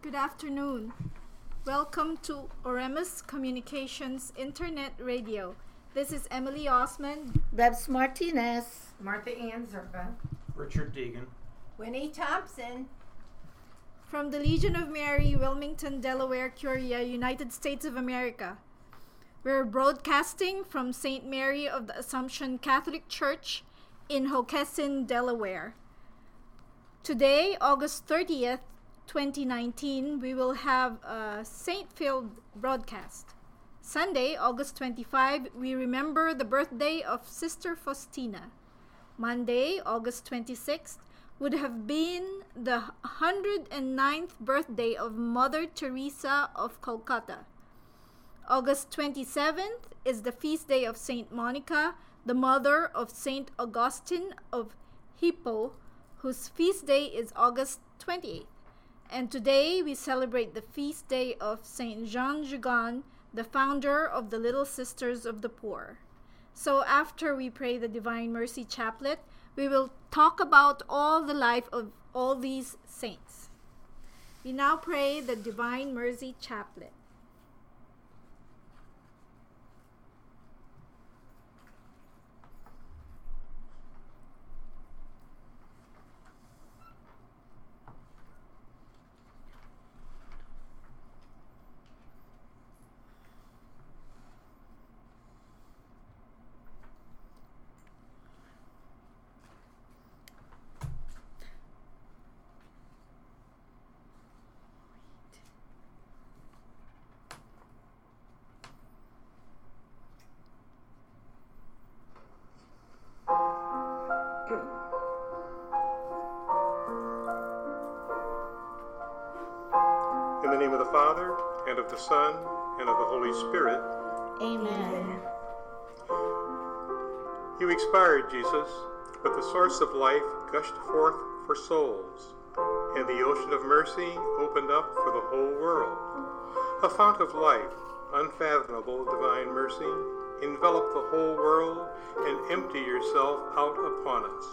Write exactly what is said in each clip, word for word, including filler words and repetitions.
Good afternoon. Welcome to Oremus Communications Internet Radio. This is Emily Osman, Rebs Martinez, Martha Ann Zerba, Richard Deegan, Winnie Thompson, from the Legion of Mary, Wilmington, Delaware, Curia, United States of America. We're broadcasting from Saint Mary of the Assumption Catholic Church in Hockessin, Delaware. Today, August thirtieth, twenty nineteen, we will have a Saint-filled broadcast. Sunday, August twenty-fifth, we remember the birthday of Sister Faustina. Monday, August twenty-sixth, would have been the one hundred ninth birthday of Mother Teresa of Calcutta. August twenty-seventh is the feast day of Saint Monica, the mother of Saint Augustine of Hippo, whose feast day is August twenty-eighth. And today we celebrate the feast day of Saint Jean Jugan, the founder of the Little Sisters of the Poor. So after we pray the Divine Mercy Chaplet, we will talk about all the life of all these saints. We now pray the Divine Mercy Chaplet. In the name of the Father, and of the Son, and of the Holy Spirit. Amen. You expired, Jesus, but the source of life gushed forth for souls, and the ocean of mercy opened up for the whole world. A fount of life, unfathomable divine mercy, envelop the whole world and empty yourself out upon us.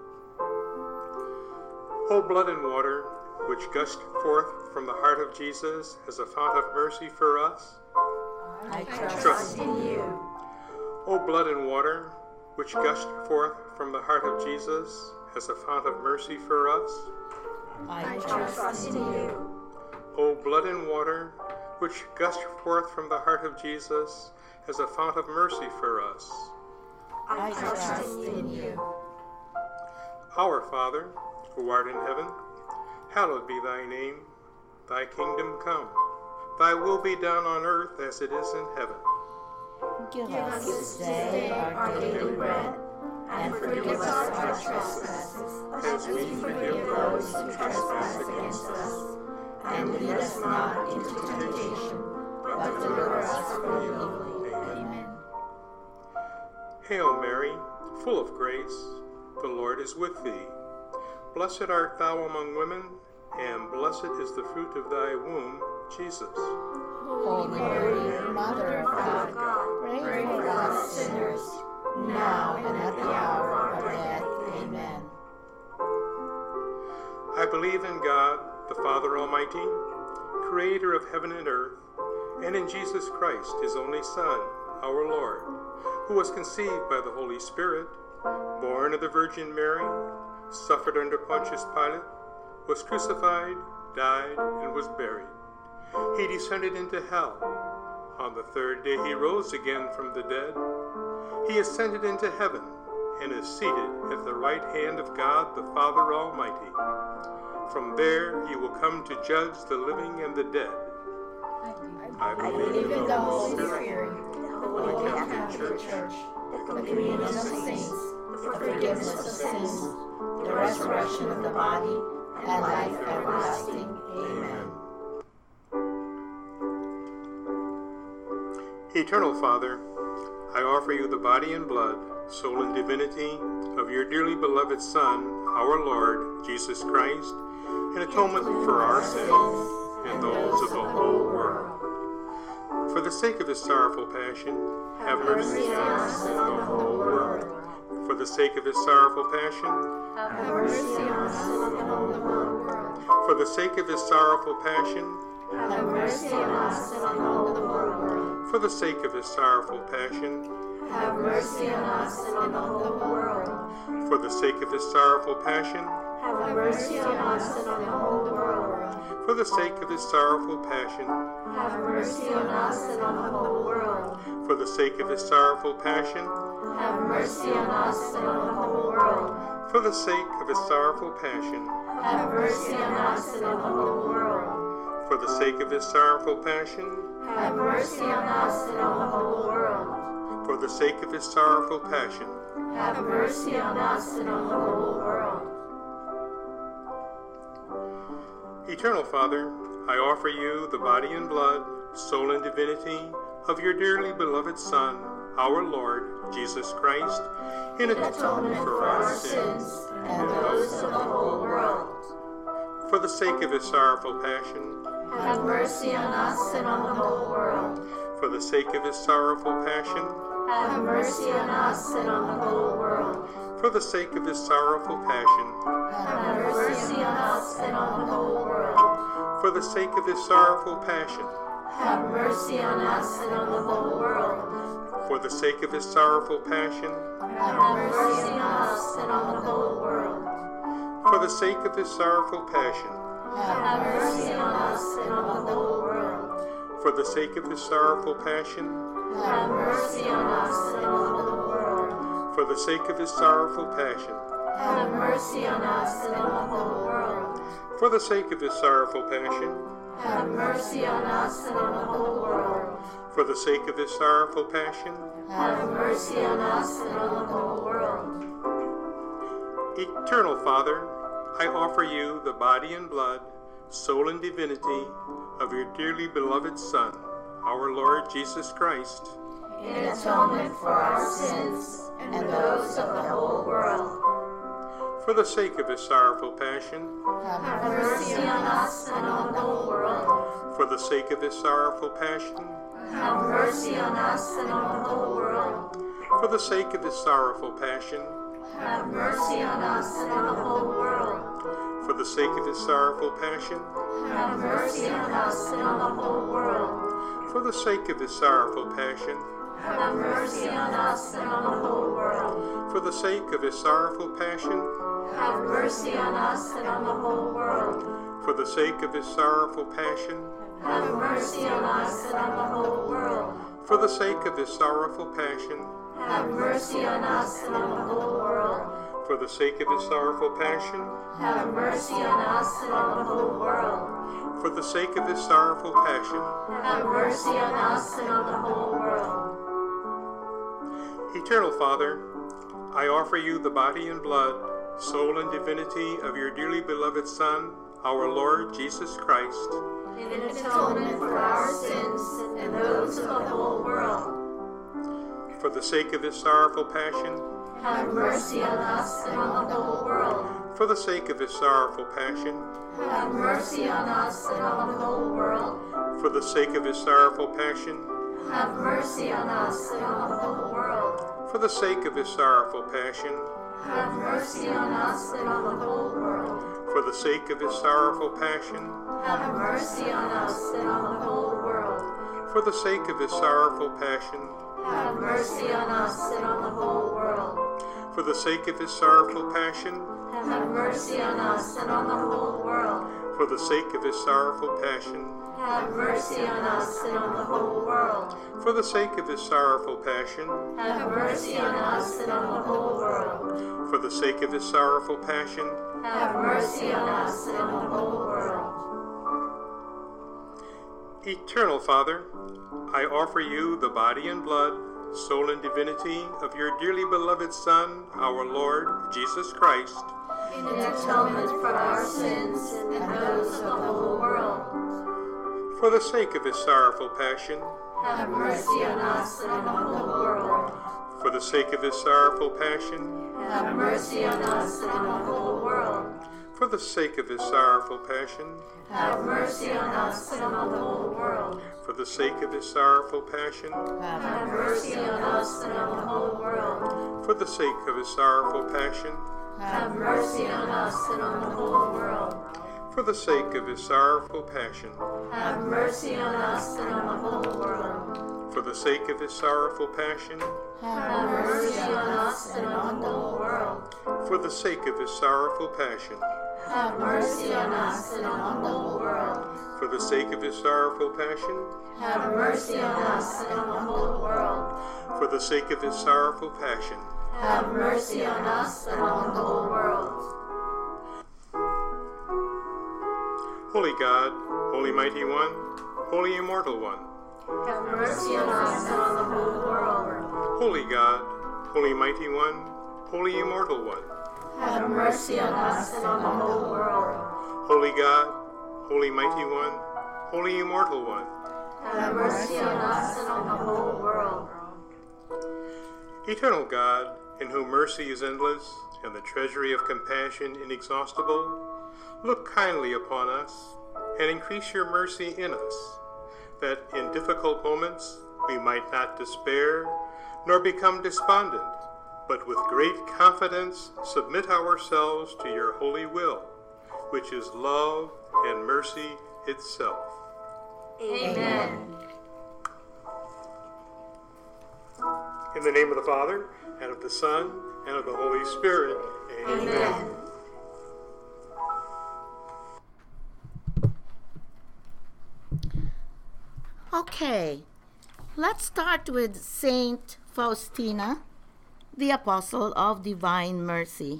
O blood and water, which gushed forth from the heart of Jesus as a fount of mercy for us, I trust, Trust. in you. O blood and water, which gushed forth from the heart of Jesus as a fount of mercy for us, I trust in you. O blood and water, which gushed forth from the heart of Jesus as a fount of mercy for us, I trust in you. Our Father, who art in heaven, hallowed be thy name. Thy kingdom come. Thy will be done on earth as it is in heaven. Give Give us us this this day day our our daily daily bread, bread, and forgive us our trespasses, as we forgive those who trespass against us. And lead us not into temptation, but deliver us from evil. Amen. Hail Mary, full of grace, the Lord is with thee. Blessed art thou among women, and blessed is the fruit of thy womb, Jesus. Holy Mary, Mother of God, pray for us sinners, now and at the hour of our death. Amen. I believe in God, the Father Almighty, creator of heaven and earth, and in Jesus Christ, his only Son, our Lord, who was conceived by the Holy Spirit, born of the Virgin Mary, suffered under Pontius Pilate, was crucified, died, and was buried. He descended into hell. On the third day he rose again from the dead. He ascended into heaven and is seated at the right hand of God the Father Almighty. From there he will come to judge the living and the dead. I believe in the Holy Spirit, the Holy Catholic Church, the communion of saints, the forgiveness of sins, the resurrection of the body, and life everlasting. Amen. Eternal Father, I offer you the body and blood, soul and divinity of your dearly beloved Son, our Lord, Jesus Christ, in atonement for our sins and those of the whole world. For the sake of his sorrowful passion, have mercy on us and on the whole world. For the sake of his sorrowful passion, have mercy on us and on the whole world. for the sake of his sorrowful passion, Have mercy on us and on the whole world. for the sake of his sorrowful passion, Have mercy on us and on the whole world. for the sake of his sorrowful passion, Have mercy on us and on the whole world. for the sake of his sorrowful passion, Have mercy on us and on the whole world. for the sake of his sorrowful passion, Have mercy on us and on the whole world. for the sake of his sorrowful passion, Have mercy on us and on the whole world. for the sake of his sorrowful passion, Have mercy on us and on the whole world. for the sake of his sorrowful passion. Have mercy on us and on the whole world. Eternal Father, I offer you the body and blood, soul and divinity of your dearly beloved Son, our Lord Jesus Christ, in atonement for our sins and those of the whole world. for the sake of his sorrowful passion, Have mercy on us and on the whole world. for the sake of his sorrowful passion, Have mercy on us and on the whole world. for the sake of his sorrowful passion, Have mercy on us and on the whole world. for the sake of his sorrowful passion, Have mercy on us and on the whole world. for the sake of his sorrowful passion, Have mercy on us and on the whole world. for the sake of his sorrowful passion, Have mercy on us and on the whole world. for the sake of his sorrowful passion, Have mercy on us and on the whole world. for the sake of his sorrowful passion, Have mercy on us and on the whole world. for the sake of his sorrowful passion, Have mercy on us and on the whole world. for the sake of his sorrowful passion. Have mercy on us and on the whole world. Eternal Father, I offer you the body and blood, soul and divinity of your dearly beloved Son, our Lord Jesus Christ, In atonement for our sins and those of the whole world. for the sake of his sorrowful passion, Have mercy on us and on the whole world. for the sake of his sorrowful passion, Have mercy on us and on the whole world. for the sake of his sorrowful passion, Have mercy on us and on the whole world. for the sake of his sorrowful passion, Have mercy on us and on the whole world. for the sake of his sorrowful passion, Have mercy on us and on the whole world. for the sake of his sorrowful passion, Have mercy on us and on the whole world. for the sake of his sorrowful passion, Have mercy on us and on the whole world. for the sake of his sorrowful passion, Have mercy on us and on the whole world. for the sake of his sorrowful passion, Have mercy on us and on the whole world. for the sake of his sorrowful passion. Have mercy on us and on the whole world. Eternal Father, I offer you the body and blood, soul and divinity of your dearly beloved Son, our Lord Jesus Christ, In atonement for our sins and those of the whole world. for the sake of his sorrowful passion, Have mercy on us and on the whole world. for the sake of his sorrowful passion, Have mercy on us and on the whole world. for the sake of his sorrowful passion, Have mercy on us and on the whole world. for the sake of his sorrowful passion, Have mercy on us and on the whole world. for the sake of his sorrowful passion, Have mercy on us and on the whole world. for the sake of his sorrowful passion, Have mercy on us and on the whole world. for the sake of his sorrowful passion, Have mercy on us and on the whole world. for the sake of his sorrowful passion, Have mercy on us and on the whole world. for the sake of his sorrowful passion, Have mercy on us and on the whole world. for the sake of his sorrowful passion, Have mercy on us and on the whole world. Eternal Father, I offer you the body and blood, soul and divinity of your dearly beloved Son, our Lord Jesus Christ, In atonement for our sins and those of the whole world. for the sake of his sorrowful passion, Have mercy on us and on the whole world. for the sake of his sorrowful passion, Have mercy on us and on the whole world. for For the sake of his sorrowful passion, have mercy on us and on the whole world. For the sake of his sorrowful passion, Have mercy on us and on the whole world. for the sake of his sorrowful passion, Have mercy on us and on the whole world. for the sake of his sorrowful passion, Have mercy on us and on the whole world. for the sake of his sorrowful passion, Have mercy on us and on the whole world. for the sake of his sorrowful passion, Have mercy on us and on the whole world. for the sake of his sorrowful passion, Have mercy on us and on the whole world. for the sake of his sorrowful passion. Have mercy on us and on the whole world. Holy God, Holy Mighty One, Holy Immortal One, Have mercy on us and on the whole world. Holy God, Holy Mighty One, Holy Immortal One, Have mercy on us and on the whole world. Holy God, Holy Mighty One, Holy Immortal One, Have mercy on us and on the whole world. Eternal God, in whom mercy is endless and the treasury of compassion inexhaustible, look kindly upon us and increase your mercy in us, that in difficult moments we might not despair nor become despondent, but with great confidence submit ourselves to your holy will, which is love and mercy itself. Amen. In the name of the Father, and of the Son, and of the Holy Spirit. Amen. Amen. Okay, let's start with Saint Faustina, the Apostle of Divine Mercy.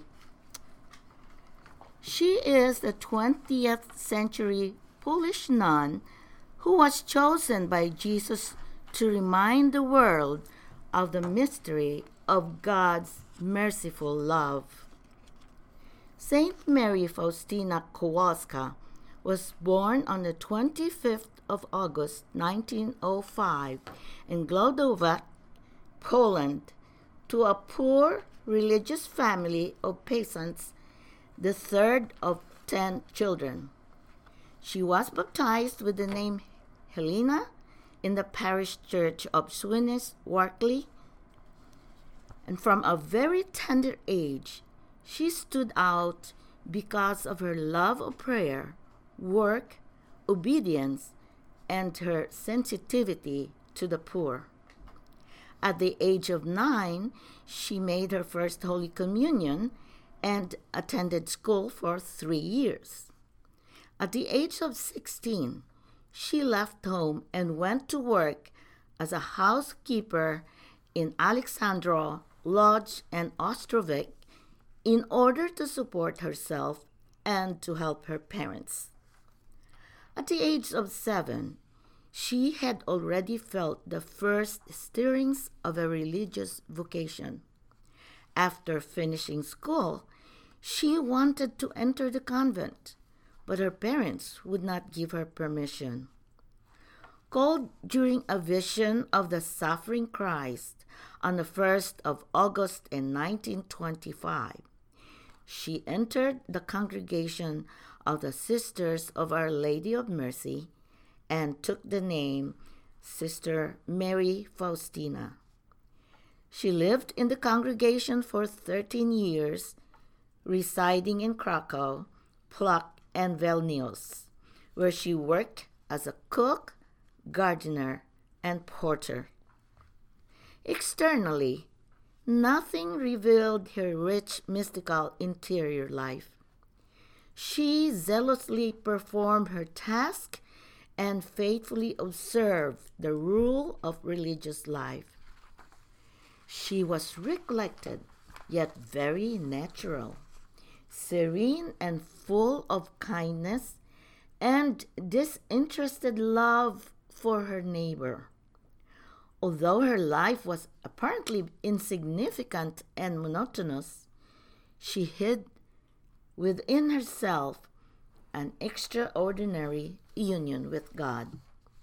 She is the twentieth century Polish nun who was chosen by Jesus to remind the world of the mystery of God's merciful love. Saint Mary Faustina Kowalska was born on the twenty-fifth of August nineteen oh five in Głodowa, Poland, to a poor religious family of peasants, the third of ten children. She was baptized with the name Helena in the parish church of Swinis, Warkley, and from a very tender age, she stood out because of her love of prayer, work, obedience, and her sensitivity to the poor. At the age of nine, she made her first Holy Communion and attended school for three years. At the age of sixteen, she left home and went to work as a housekeeper in Alexandro, Lodz, and Ostrovik in order to support herself and to help her parents. At the age of seven, she had already felt the first stirrings of a religious vocation. After finishing school, she wanted to enter the convent, but her parents would not give her permission. Called during a vision of the suffering Christ on the first of August in nineteen twenty-five, she entered the congregation of the Sisters of Our Lady of Mercy and took the name Sister Mary Faustina. She lived in the congregation for thirteen years, residing in Krakow, Plock, and Vilnius, where she worked as a cook, gardener, and porter. Externally, nothing revealed her rich mystical interior life. She zealously performed her task and faithfully observed the rule of religious life. She was recollected, yet very natural, serene and full of kindness and disinterested love for her neighbor. Although her life was apparently insignificant and monotonous, she hid within herself an extraordinary union with God.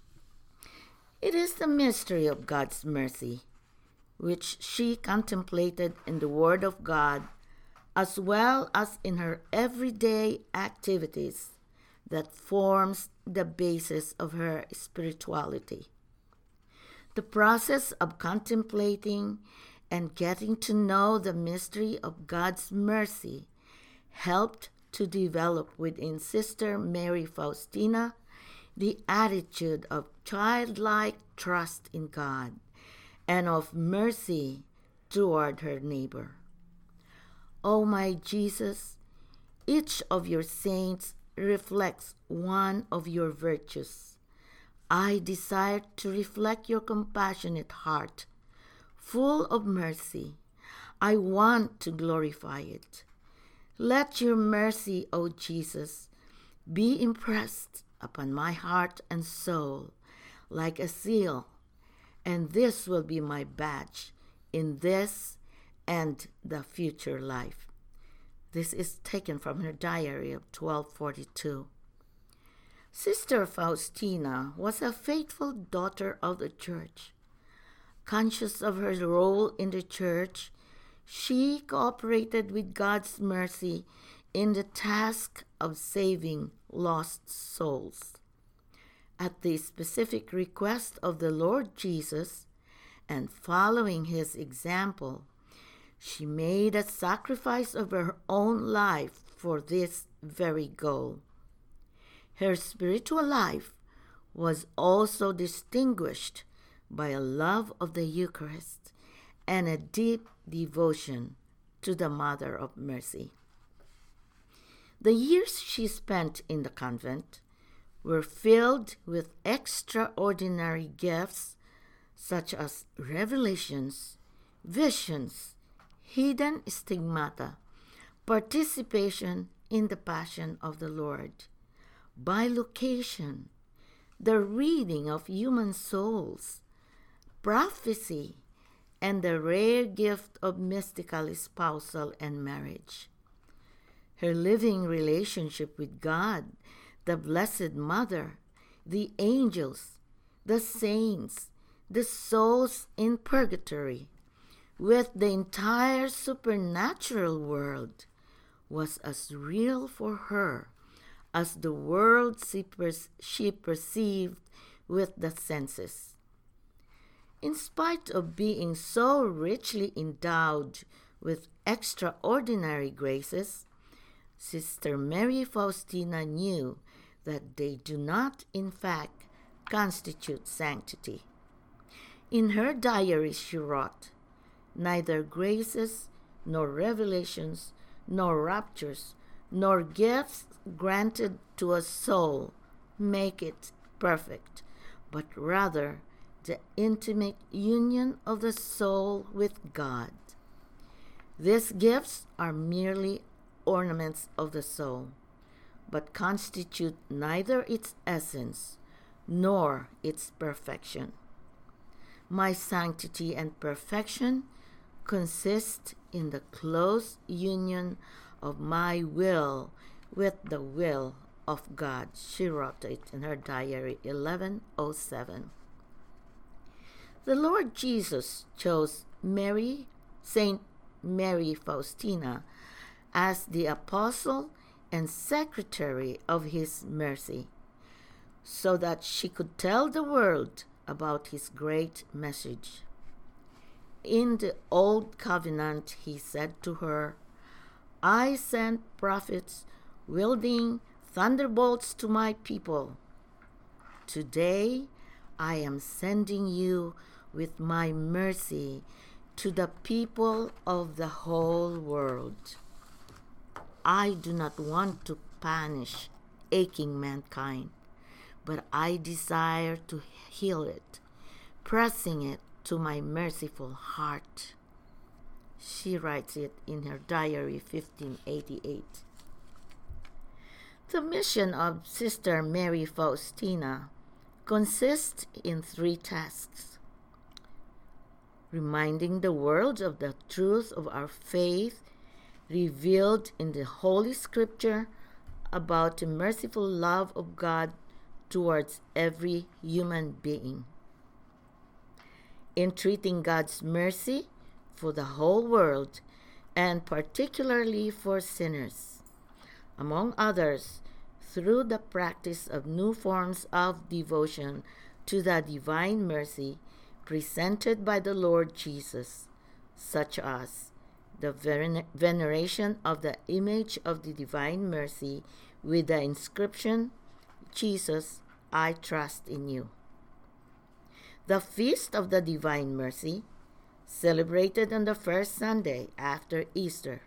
It is the mystery of God's mercy, which she contemplated in the Word of God as well as in her everyday activities that forms the basis of her spirituality. The process of contemplating and getting to know the mystery of God's mercy helped to develop within Sister Mary Faustina the attitude of childlike trust in God and of mercy toward her neighbor. O my Jesus, each of your saints reflects one of your virtues. I desire to reflect your compassionate heart, full of mercy. I want to glorify it. Let your mercy, O Jesus, be impressed upon my heart and soul like a seal, and this will be my badge in this and the future life. This is taken from her diary of twelve forty-two. Sister Faustina was a faithful daughter of the church. Conscious of her role in the church, she cooperated with God's mercy in the task of saving lost souls. At the specific request of the Lord Jesus, and following his example, she made a sacrifice of her own life for this very goal. Her spiritual life was also distinguished by a love of the Eucharist and a deep devotion to the Mother of Mercy. The years she spent in the convent were filled with extraordinary gifts such as revelations, visions, hidden stigmata, participation in the Passion of the Lord, bilocation, the reading of human souls, prophecy, and the rare gift of mystical espousal and marriage. Her living relationship with God, the Blessed Mother, the angels, the saints, the souls in purgatory, with the entire supernatural world, was as real for her as the world she, per- she perceived with the senses. In spite of being so richly endowed with extraordinary graces, Sister Mary Faustina knew that they do not, in fact, constitute sanctity. In her diary she wrote, "Neither graces, nor revelations, nor raptures, nor gifts granted to a soul make it perfect, but rather the intimate union of the soul with God. These gifts are merely ornaments of the soul, but constitute neither its essence nor its perfection. My sanctity and perfection consist in the close union of my will with the will of God." She wrote it in her diary, eleven oh seven. The Lord Jesus chose Mary, Saint Mary Faustina, as the apostle and secretary of his mercy, so that she could tell the world about his great message. In the Old Covenant, he said to her, "I sent prophets wielding thunderbolts to my people. Today, I am sending you with my mercy to the people of the whole world. I do not want to punish aching mankind, but I desire to heal it, pressing it to my merciful heart." She writes it in her diary, fifteen eighty-eight. The mission of Sister Mary Faustina consists in three tasks: reminding the world of the truth of our faith revealed in the Holy Scripture about the merciful love of God towards every human being; entreating God's mercy for the whole world and particularly for sinners. Among others, through the practice of new forms of devotion to the divine mercy presented by the Lord Jesus, such as the veneration of the image of the divine mercy with the inscription, Jesus, I trust in you. The Feast of the Divine Mercy, celebrated on the first Sunday after Easter.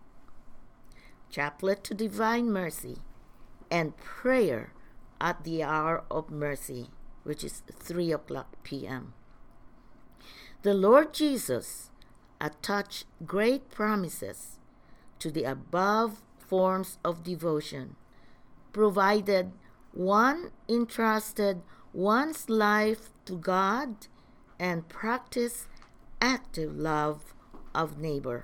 Chaplet to Divine Mercy and prayer at the hour of mercy, which is three o'clock p.m. The Lord Jesus attached great promises to the above forms of devotion, provided one entrusted one's life to God and practiced active love of neighbor.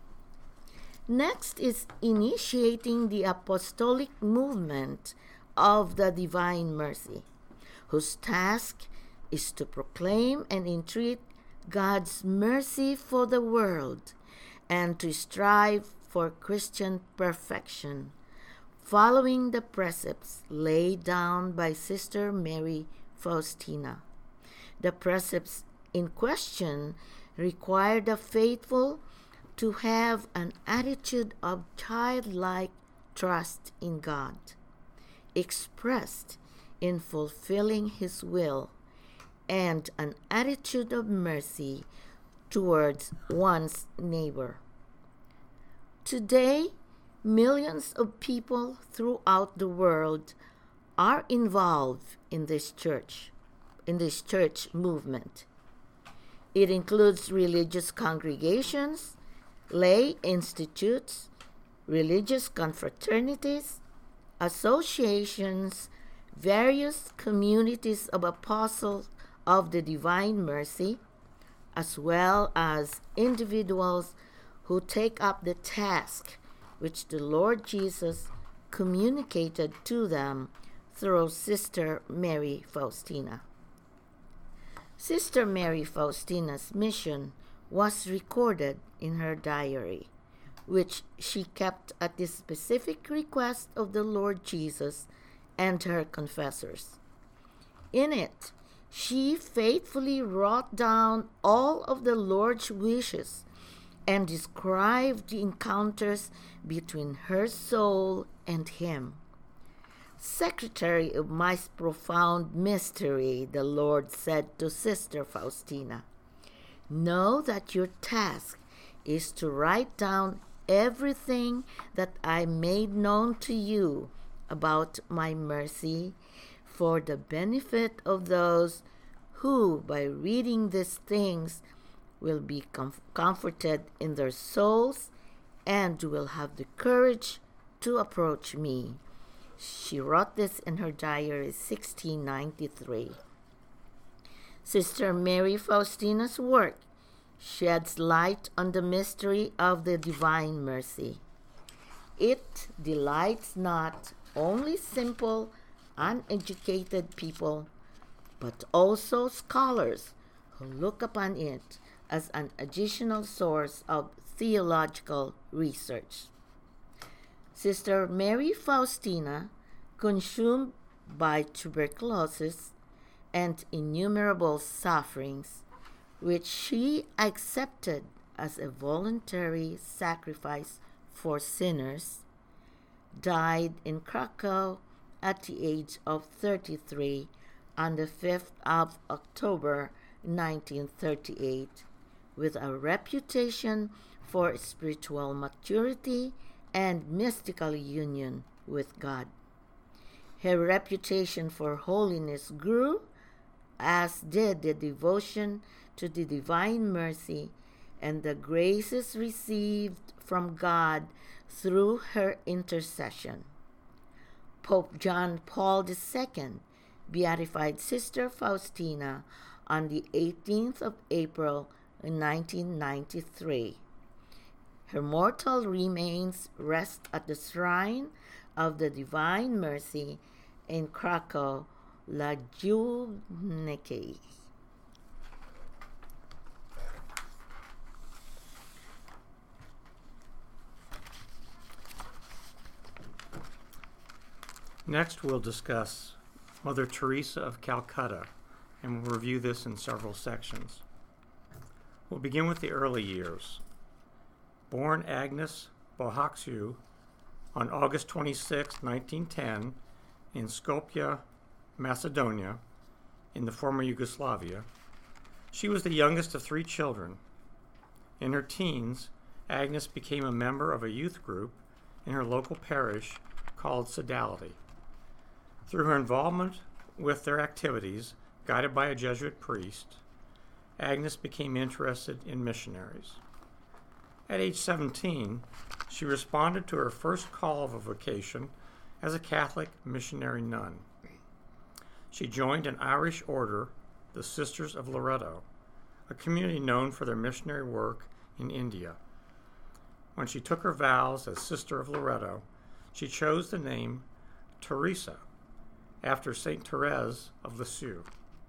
Next is initiating the apostolic movement of the divine mercy, whose task is to proclaim and entreat God's mercy for the world and to strive for Christian perfection, following the precepts laid down by Sister Mary Faustina. The precepts in question require the faithful to have an attitude of childlike trust in God, expressed in fulfilling His will, and an attitude of mercy towards one's neighbor. Today, millions of people throughout the world are involved in this church, in this church movement. It includes religious congregations, lay institutes, religious confraternities, associations, various communities of apostles of the divine mercy, as well as individuals who take up the task which the Lord Jesus communicated to them through Sister Mary Faustina. Sister Mary Faustina's mission was recorded in her diary, which she kept at the specific request of the Lord Jesus and her confessors. In it, she faithfully wrote down all of the Lord's wishes and described the encounters between her soul and Him. Secretary of my profound mystery, the Lord said to Sister Faustina, know that your task is to write down everything that I made known to you about my mercy for the benefit of those who, by reading these things, will be com- comforted in their souls and will have the courage to approach me. She wrote this in her diary, sixteen ninety-three. Sister Mary Faustina's work sheds light on the mystery of the divine mercy. It delights not only simple, uneducated people, but also scholars who look upon it as an additional source of theological research. Sister Mary Faustina, consumed by tuberculosis and innumerable sufferings, which she accepted as a voluntary sacrifice for sinners, died in Krakow at the age of thirty-three on the fifth of October nineteen thirty-eight, with a reputation for spiritual maturity and mystical union with God. Her reputation for holiness grew, as did the devotion to the divine mercy and the graces received from God through her intercession. Pope John Paul the Second beatified Sister Faustina on the eighteenth of April nineteen ninety-three. Her mortal remains rest at the shrine of the Divine Mercy in Krakow, Lajubniki. Next, we'll discuss Mother Teresa of Calcutta, and we'll review this in several sections. We'll begin with the early years. Born Agnes Bohaciu on August twenty-sixth, nineteen ten, in Skopje, Macedonia, in the former Yugoslavia, she was the youngest of three children. In her teens, Agnes became a member of a youth group in her local parish called Sodality. Through her involvement with their activities, guided by a Jesuit priest, Agnes became interested in missionaries. At age seventeen, she responded to her first call of a vocation as a Catholic missionary nun. She joined an Irish order, the Sisters of Loreto, a community known for their missionary work in India. When she took her vows as Sister of Loreto, she chose the name Teresa, after Saint Therese of Lisieux.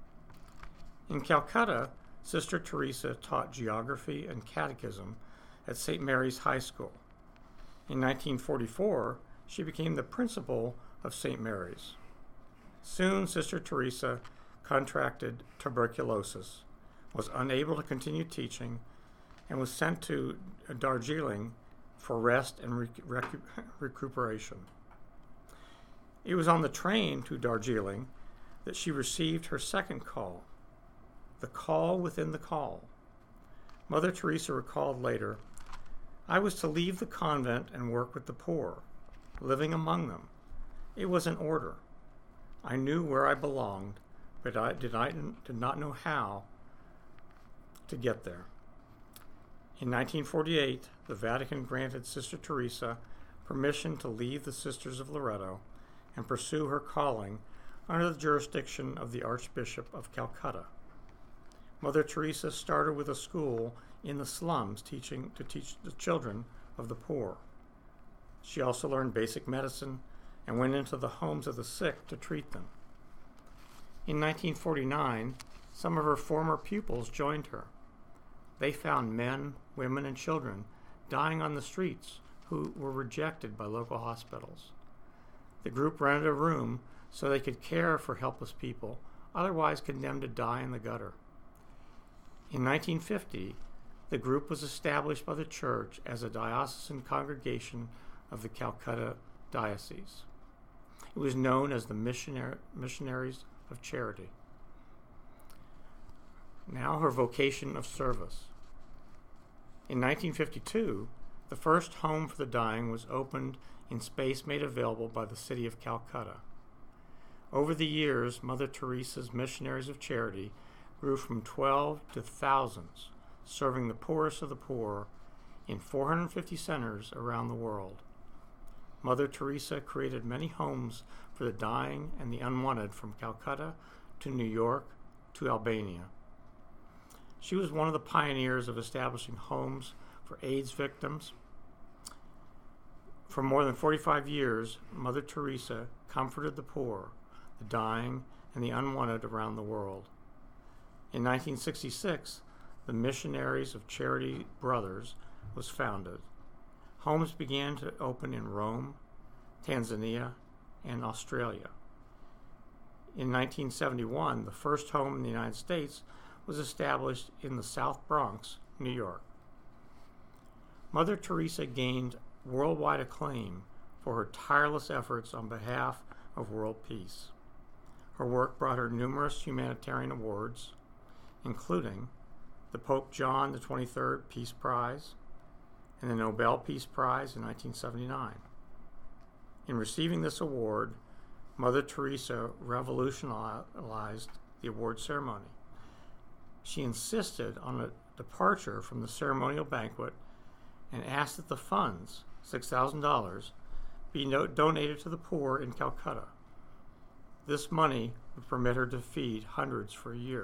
In Calcutta, Sister Teresa taught geography and catechism at Saint Mary's High School. In nineteen forty-four, she became the principal of Saint Mary's. Soon, Sister Teresa contracted tuberculosis, was unable to continue teaching, and was sent to Darjeeling for rest and rec- rec- recuperation. It was on the train to Darjeeling that she received her second call, the call within the call. Mother Teresa recalled later, "I was to leave the convent and work with the poor, living among them. It was an order. I knew where I belonged, but I did, I did not know how to get there." In nineteen forty-eight, the Vatican granted Sister Teresa permission to leave the Sisters of Loreto and pursue her calling under the jurisdiction of the Archbishop of Calcutta. Mother Teresa started with a school in the slums teaching to teach the children of the poor. She also learned basic medicine and went into the homes of the sick to treat them. In nineteen forty-nine, some of her former pupils joined her. They found men, women, and children dying on the streets who were rejected by local hospitals. The group rented a room so they could care for helpless people, otherwise condemned to die in the gutter. In nineteen fifty, the group was established by the church as a diocesan congregation of the Calcutta Diocese. It was known as the Missionary, Missionaries of Charity. Now her vocation of service. In nineteen fifty-two, the first home for the dying was opened in space made available by the city of Calcutta. Over the years, Mother Teresa's Missionaries of Charity grew from twelve to thousands, serving the poorest of the poor in four hundred fifty centers around the world. Mother Teresa created many homes for the dying and the unwanted from Calcutta to New York to Albania. She was one of the pioneers of establishing homes for AIDS victims. For more than forty-five years, Mother Teresa comforted the poor, the dying, and the unwanted around the world. In nineteen sixty-six, the Missionaries of Charity Brothers was founded. Homes began to open in Rome, Tanzania, and Australia. In nineteen seventy-one, the first home in the United States was established in the South Bronx, New York. Mother Teresa gained worldwide acclaim for her tireless efforts on behalf of world peace. Her work brought her numerous humanitarian awards, including the Pope John the twenty-third Peace Prize and the Nobel Peace Prize in nineteen seventy-nine. In receiving this award, Mother Teresa revolutionized the award ceremony. She insisted on a departure from the ceremonial banquet and asked that the funds, six thousand dollars, be no- donated to the poor in Calcutta. This money would permit her to feed hundreds for a year.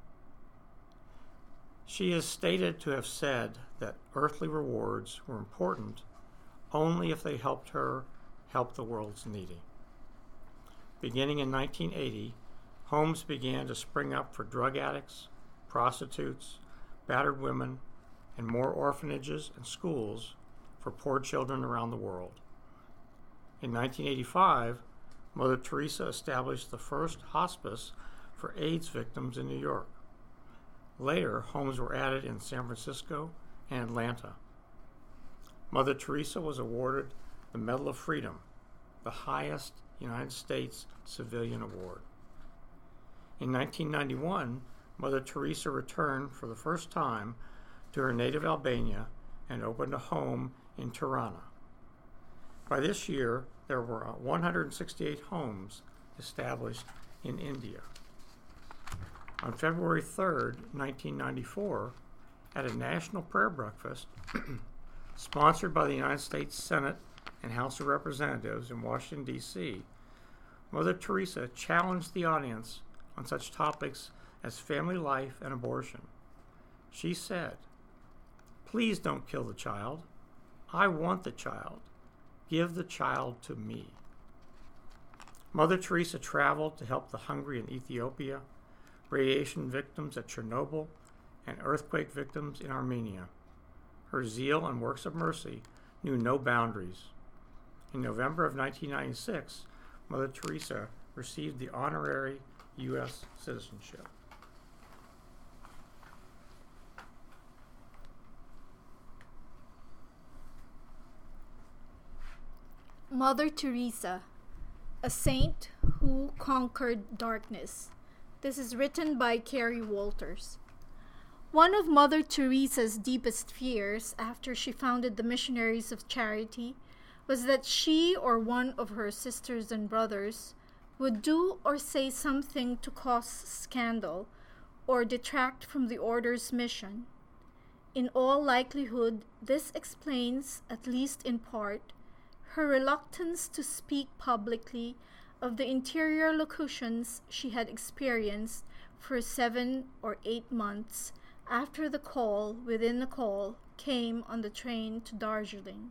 She is stated to have said that earthly rewards were important only if they helped her help the world's needy. Beginning in nineteen eighty, homes began to spring up for drug addicts, prostitutes, battered women, and more orphanages and schools for poor children around the world. In nineteen eighty-five, Mother Teresa established the first hospice for AIDS victims in New York. Later, homes were added in San Francisco and Atlanta. Mother Teresa was awarded the Medal of Freedom, the highest United States civilian award. In nineteen ninety-one, Mother Teresa returned for the first time to her native Albania and opened a home in Tirana. By this year, there were one hundred sixty-eight homes established in India. On February third, nineteen ninety-four, at a national prayer breakfast sponsored by the United States Senate and House of Representatives in Washington, D C, Mother Teresa challenged the audience on such topics as family life and abortion. She said, "Please don't kill the child. I want the child. Give the child to me." Mother Teresa traveled to help the hungry in Ethiopia, radiation victims at Chernobyl, and earthquake victims in Armenia. Her zeal and works of mercy knew no boundaries. In November of nineteen ninety-six, Mother Teresa received the honorary U S citizenship. Mother Teresa, a saint who conquered darkness. This is written by Carrie Walters. One of Mother Teresa's deepest fears after she founded the Missionaries of Charity was that she or one of her sisters and brothers would do or say something to cause scandal or detract from the order's mission. In all likelihood, this explains, at least in part, her reluctance to speak publicly of the interior locutions she had experienced for seven or eight months after the call within the call came on the train to Darjeeling.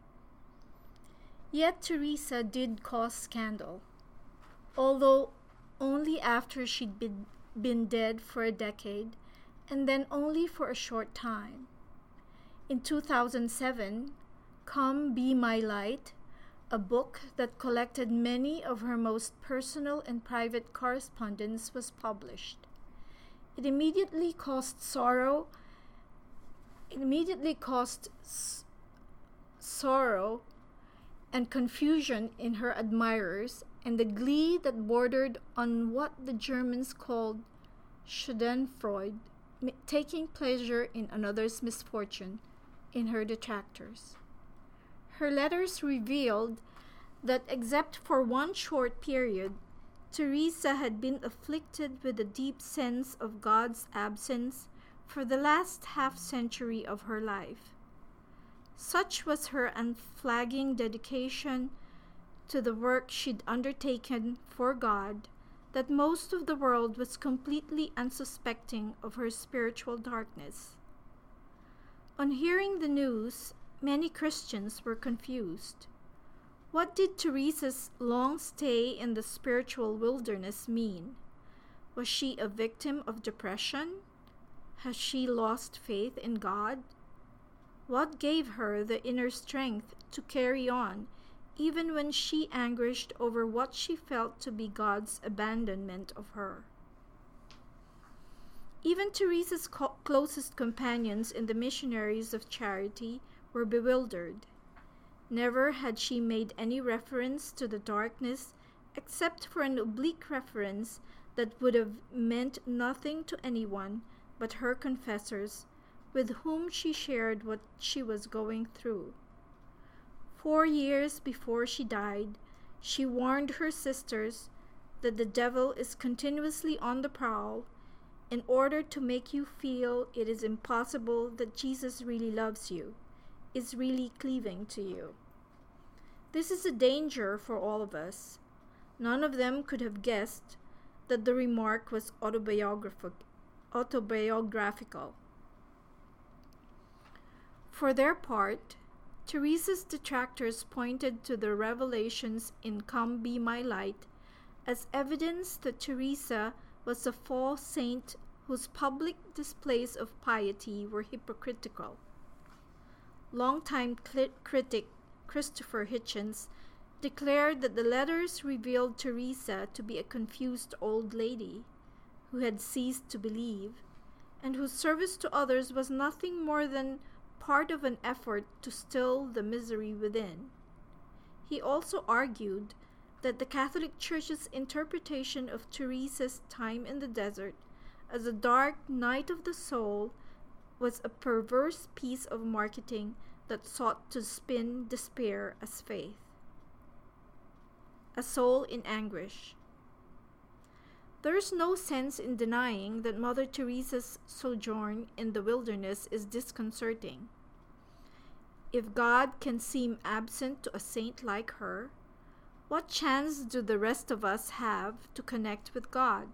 Yet Teresa did cause scandal, although only after she'd been, been dead for a decade, and then only for a short time. In two thousand seven, Come Be My Light, a book that collected many of her most personal and private correspondence, was published. It immediately caused sorrow. It immediately caused s- sorrow and confusion in her admirers, and the glee that bordered on what the Germans called Schadenfreude, m- taking pleasure in another's misfortune, in her detractors. Her letters revealed that, except for one short period, Teresa had been afflicted with a deep sense of God's absence for the last half-century of her life. Such was her unflagging dedication to the work she'd undertaken for God that most of the world was completely unsuspecting of her spiritual darkness. On hearing the news, many Christians were confused. What did Teresa's long stay in the spiritual wilderness mean? Was she a victim of depression? Has she lost faith in God? What gave her the inner strength to carry on, even when she anguished over what she felt to be God's abandonment of her? Even Teresa's co- closest companions in the Missionaries of Charity were bewildered. Never had she made any reference to the darkness except for an oblique reference that would have meant nothing to anyone but her confessors, with whom she shared what she was going through. Four years before she died, she warned her sisters that the devil is continuously on the prowl in order to make you feel it is impossible that Jesus really loves you, is really cleaving to you. This is a danger for all of us. None of them could have guessed that the remark was autobiographic, autobiographical. For their part, Teresa's detractors pointed to the revelations in Come Be My Light as evidence that Teresa was a false saint whose public displays of piety were hypocritical. Longtime cl- critic Christopher Hitchens declared that the letters revealed Teresa to be a confused old lady who had ceased to believe, and whose service to others was nothing more than part of an effort to still the misery within. He also argued that the Catholic Church's interpretation of Teresa's time in the desert as a dark night of the soul was a perverse piece of marketing that sought to spin despair as faith. A soul in anguish. There is no sense in denying that Mother Teresa's sojourn in the wilderness is disconcerting. If God can seem absent to a saint like her, what chance do the rest of us have to connect with God?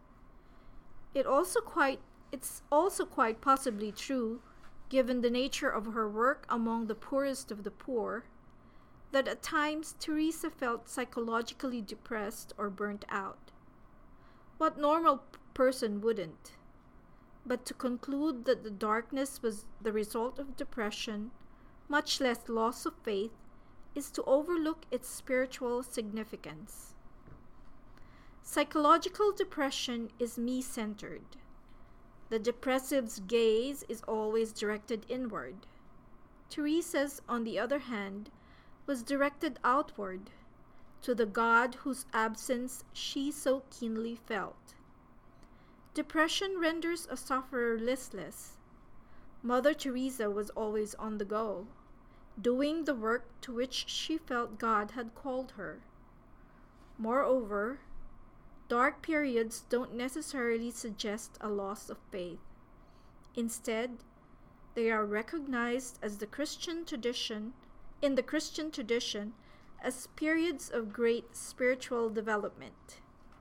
It also quite, it's also quite possibly true, given the nature of her work among the poorest of the poor, that at times Teresa felt psychologically depressed or burnt out. What normal p- person wouldn't? But to conclude that the darkness was the result of depression, much less loss of faith, is to overlook its spiritual significance. Psychological depression is me-centered. The depressive's gaze is always directed inward. Teresa's, on the other hand, was directed outward, to the God whose absence she so keenly felt. Depression renders a sufferer listless. Mother Teresa was always on the go, doing the work to which she felt God had called her. Moreover, dark periods don't necessarily suggest a loss of faith. Instead, they are recognized as the Christian tradition, in the Christian tradition, as periods of great spiritual development.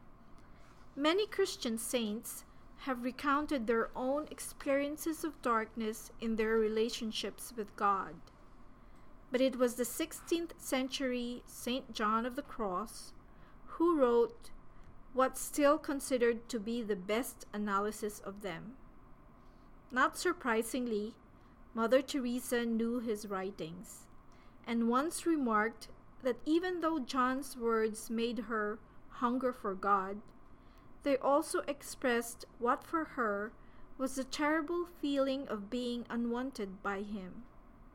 Many Christian saints have recounted their own experiences of darkness in their relationships with God. But it was the sixteenth century Saint John of the Cross who wrote what's still considered to be the best analysis of them. Not surprisingly, Mother Teresa knew his writings, and once remarked that even though John's words made her hunger for God, they also expressed what for her was the terrible feeling of being unwanted by him.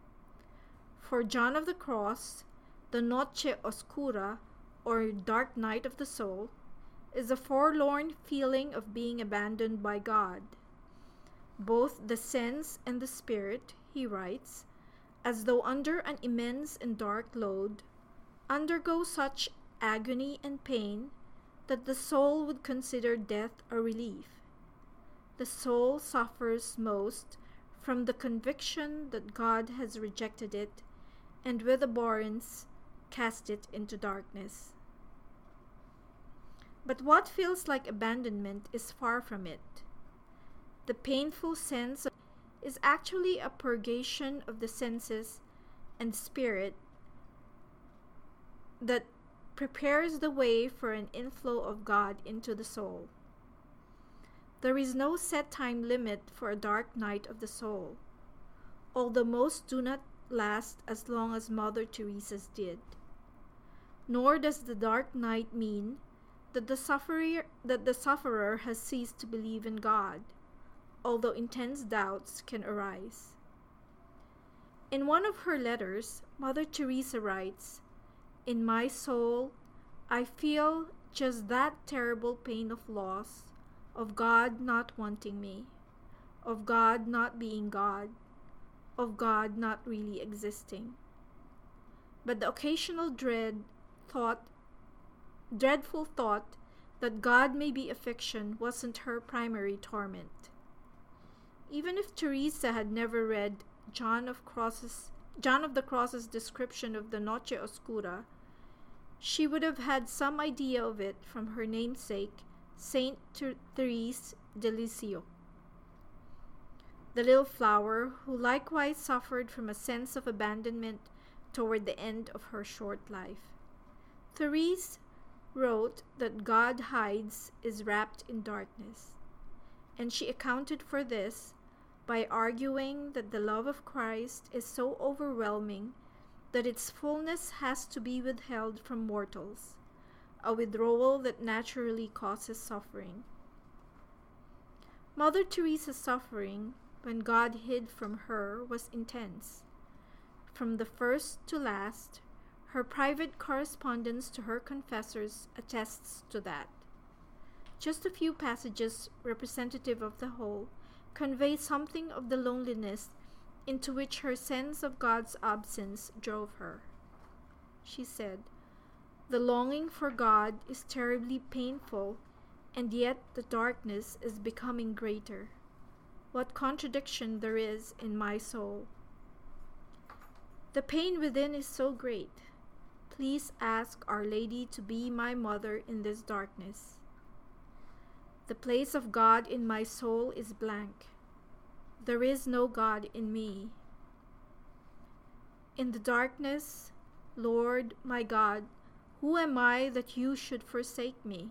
For John of the Cross, the Noche Oscura, or dark night of the soul, is a forlorn feeling of being abandoned by God. Both the sense and the spirit, he writes, as though under an immense and dark load, undergo such agony and pain that the soul would consider death a relief. The soul suffers most from the conviction that God has rejected it, and with abhorrence cast it into darkness. But what feels like abandonment is far from it. The painful sense is actually a purgation of the senses and spirit that prepares the way for an inflow of God into the soul. There is no set time limit for a dark night of the soul, although most do not last as long as Mother Teresa's did. Nor does the dark night mean that the sufferer that the sufferer has ceased to believe in God, although intense doubts can arise. In one of her letters, Mother Teresa writes, "In my soul, I feel just that terrible pain of loss, of God not wanting me, of God not being God, of God not really existing. But the occasional dread thought, dreadful thought that God may be a fiction wasn't her primary torment." Even if Teresa had never read John of Cross's, John of the Cross's description of the Noche Oscura, she would have had some idea of it from her namesake, Saint Therese de Lisieux, the little flower who likewise suffered from a sense of abandonment toward the end of her short life. Therese wrote that God hides is wrapped in darkness, and she accounted for this by arguing that the love of Christ is so overwhelming that its fullness has to be withheld from mortals, a withdrawal that naturally causes suffering. Mother Teresa's suffering, when God hid from her, was intense. From the first to last, her private correspondence to her confessors attests to that. Just a few passages representative of the whole convey something of the loneliness into which her sense of God's absence drove her. She said, "The longing for God is terribly painful, and yet the darkness is becoming greater. What contradiction there is in my soul. The pain within is so great. Please ask Our Lady to be my mother in this darkness. The place of God in my soul is blank. There is no God in me. In the darkness, Lord, my God, who am I that you should forsake me?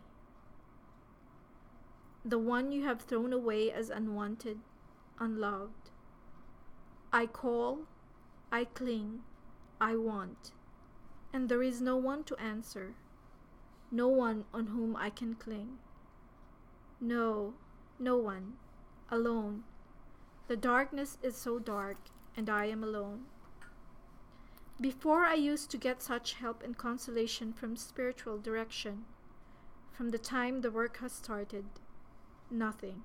The one you have thrown away as unwanted, unloved. I call, I cling, I want, and there is no one to answer, no one on whom I can cling. No, no one, alone. The darkness is so dark, and I am alone. Before I used to get such help and consolation from spiritual direction. From the time the work has started, nothing."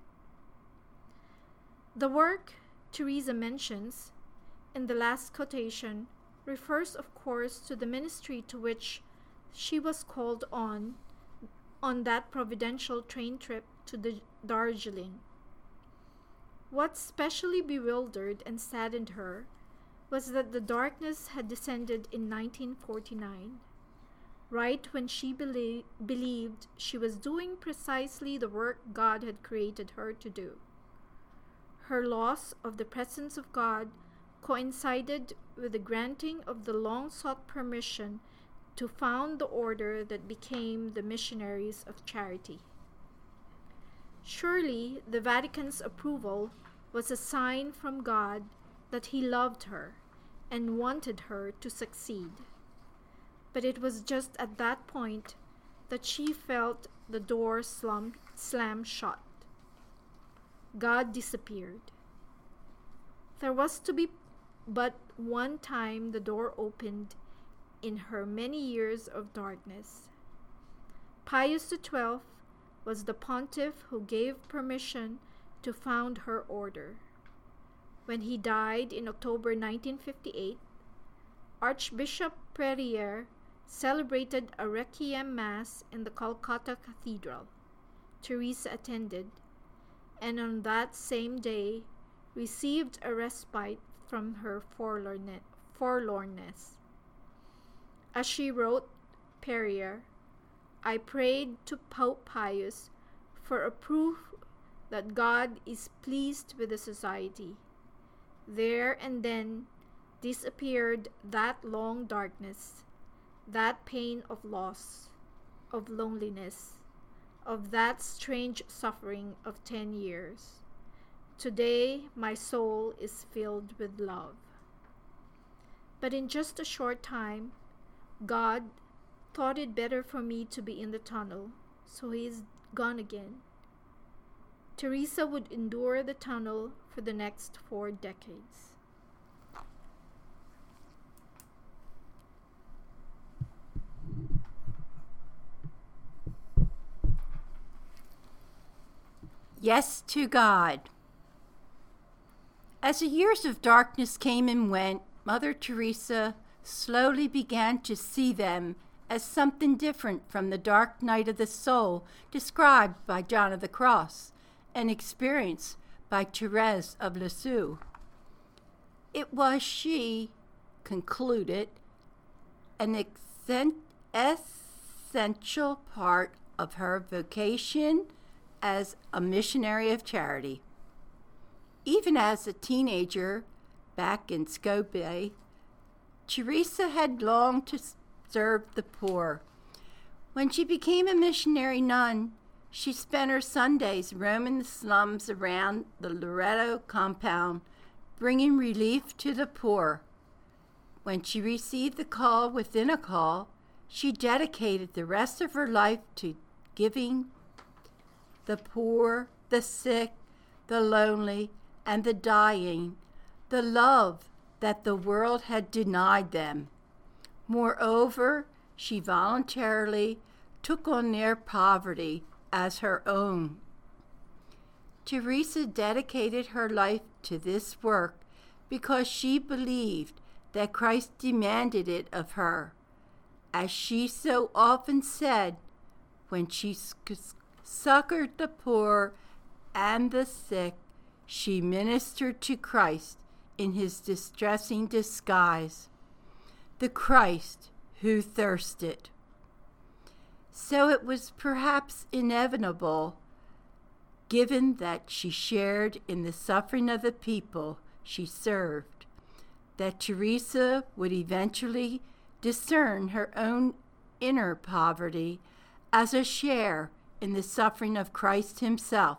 The work Teresa mentions in the last quotation refers, of course, to the ministry to which she was called on on that providential train trip to the Darjeeling. What specially bewildered and saddened her was that the darkness had descended in nineteen forty-nine, right when she belie- believed she was doing precisely the work God had created her to do. Her loss of the presence of God coincided with the granting of the long-sought permission to found the order that became the Missionaries of Charity. Surely the Vatican's approval was a sign from God that He loved her and wanted her to succeed. But it was just at that point that she felt the door slum, slam shut. God disappeared. There was to be but one time the door opened in her many years of darkness. Pius the twelfth was the pontiff who gave permission to found her order. When he died in October nineteen fifty-eight, Archbishop Prerier celebrated a Requiem Mass in the Calcutta Cathedral. Teresa attended, and on that same day received a respite from her forlorn- forlornness. As she wrote Prerier, "I prayed to Pope Pius for a proof that God is pleased with the society. There and then disappeared that long darkness, that pain of loss, of loneliness, of that strange suffering of ten years. Today my soul is filled with love." But in just a short time, God thought it better for me to be in the tunnel, so He is gone again. Teresa would endure the tunnel for the next four decades. Yes to God. As the years of darkness came and went, Mother Teresa slowly began to see them as something different from the dark night of the soul described by John of the Cross and experienced by Therese of Lisieux. It was, she concluded, an essential part of her vocation as a missionary of charity. Even as a teenager back in Skopje, Teresa had longed to serve the poor. When she became a missionary nun, she spent her Sundays roaming the slums around the Loreto compound, bringing relief to the poor. When she received the call within a call, she dedicated the rest of her life to giving the poor, the sick, the lonely, and the dying the love that the world had denied them. Moreover, she voluntarily took on their poverty as her own. Teresa dedicated her life to this work because she believed that Christ demanded it of her. As she so often said, when she succored the poor and the sick, she ministered to Christ in his distressing disguise, the Christ who thirsted. So it was perhaps inevitable, given that she shared in the suffering of the people she served, that Teresa would eventually discern her own inner poverty as a share in the suffering of Christ himself.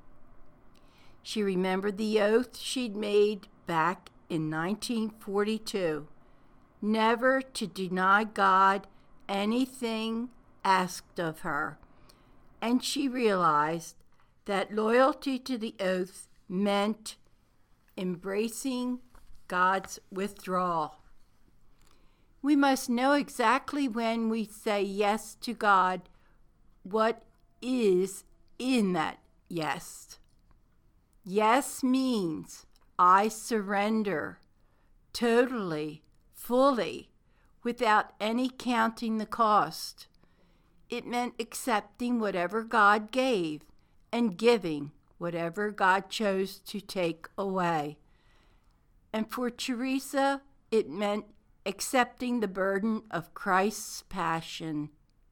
She remembered the oath she'd made back in nineteen forty-two, never to deny God anything asked of her, and she realized that loyalty to the oath meant embracing God's withdrawal. We must know exactly when we say yes to God, what is in that yes. Yes means I surrender totally, fully, without any counting the cost. It meant accepting whatever God gave and giving whatever God chose to take away. And for Teresa, it meant accepting the burden of Christ's passion.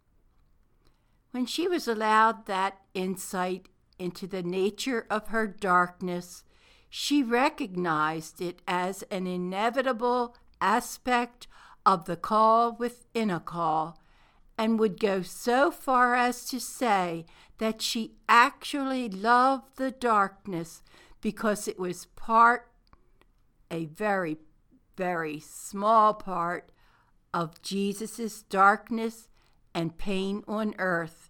When she was allowed that insight into the nature of her darkness, she recognized it as an inevitable aspect of the call within a call, and would go so far as to say that she actually loved the darkness because it was part, a very, very small part, of Jesus' darkness and pain on earth.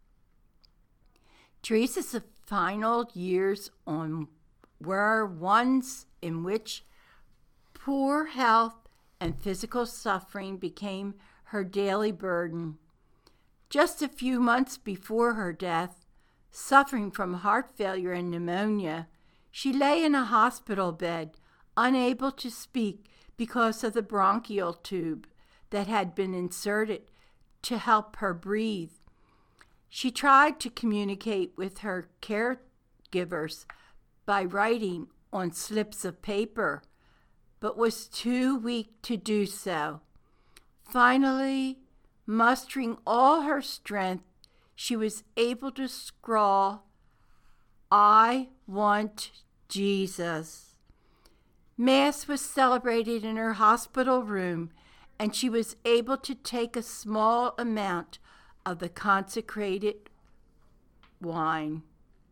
Teresa's final years on were ones in which poor health and physical suffering became her daily burden. Just a few months before her death, suffering from heart failure and pneumonia, she lay in a hospital bed, unable to speak because of the bronchial tube that had been inserted to help her breathe. She tried to communicate with her caregivers by writing on slips of paper, but was too weak to do so. Finally, mustering all her strength, she was able to scrawl, "I want Jesus." Mass was celebrated in her hospital room, and she was able to take a small amount of the consecrated wine.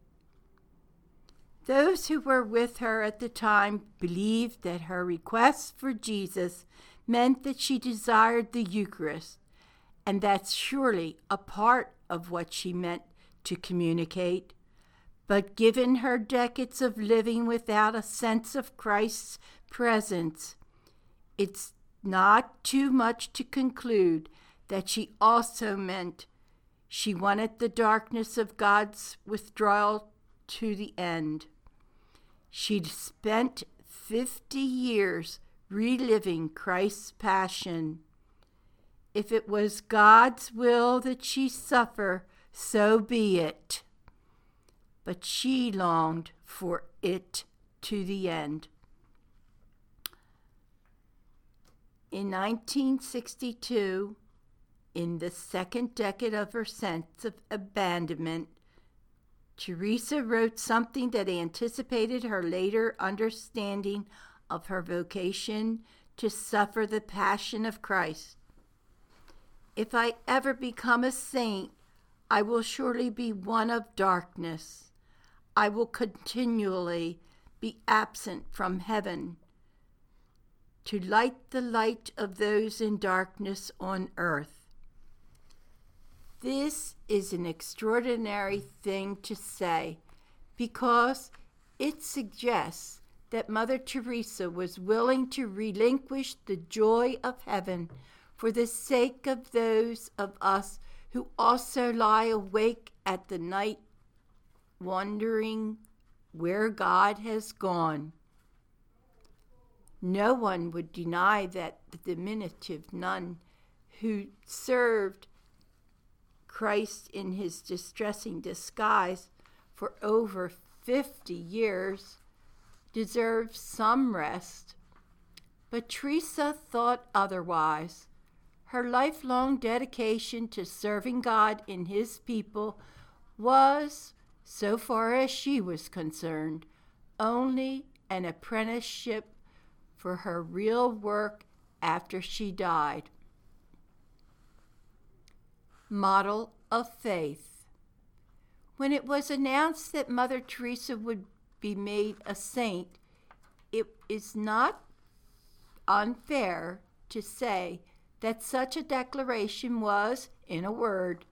Those who were with her at the time believed that her request for Jesus meant that she desired the Eucharist, and that's surely a part of what she meant to communicate. But given her decades of living without a sense of Christ's presence, it's not too much to conclude that she also meant she wanted the darkness of God's withdrawal to the end. She'd spent fifty years reliving Christ's passion. If it was God's will that she suffer, so be it. But she longed for it to the end. In nineteen sixty-two, in the second decade of her sense of abandonment, Teresa wrote something that anticipated her later understanding of her vocation to suffer the passion of Christ. If I ever become a saint, I will surely be one of darkness. I will continually be absent from heaven. to light the light of those in darkness on earth. This is an extraordinary thing to say because it suggests that Mother Teresa was willing to relinquish the joy of heaven for the sake of those of us who also lie awake at the night wondering where God has gone. No one would deny that the diminutive nun who served Christ in his distressing disguise for over fifty years deserved some rest. But Teresa thought otherwise. Her lifelong dedication to serving God in his people was, so far as she was concerned, only an apprenticeship for her real work after she died. Model of faith. When it was announced that Mother Teresa would be made a saint, it is not unfair to say that such a declaration was, in a word,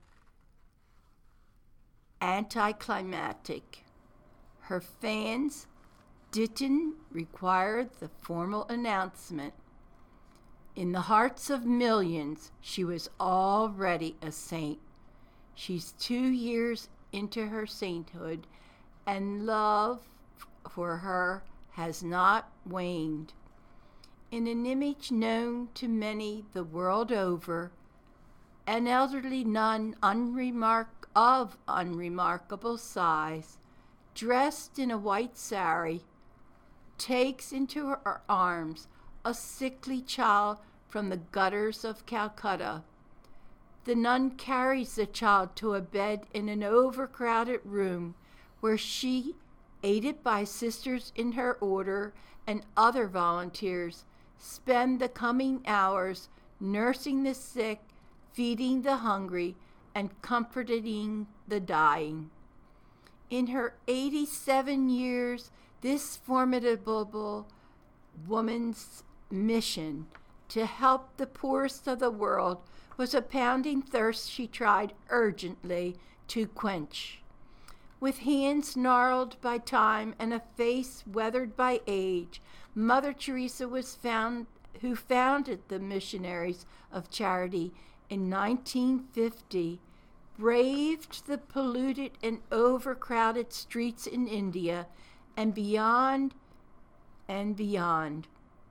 anticlimactic. Her fans didn't require the formal announcement. In the hearts of millions, she was already a saint. She's two years into her sainthood, and love for her has not waned. In an image known to many the world over, an elderly nun unremark- of unremarkable size, dressed in a white sari, takes into her arms a sickly child from the gutters of Calcutta. The nun carries the child to a bed in an overcrowded room where she, aided by sisters in her order and other volunteers, spend the coming hours nursing the sick, feeding the hungry, and comforting the dying. In her eighty-seven years, this formidable woman's mission to help the poorest of the world was a pounding thirst she tried urgently to quench. With hands gnarled by time and a face weathered by age, Mother Teresa was found who founded the Missionaries of Charity in nineteen fifty, braved the polluted and overcrowded streets in India and beyond and beyond,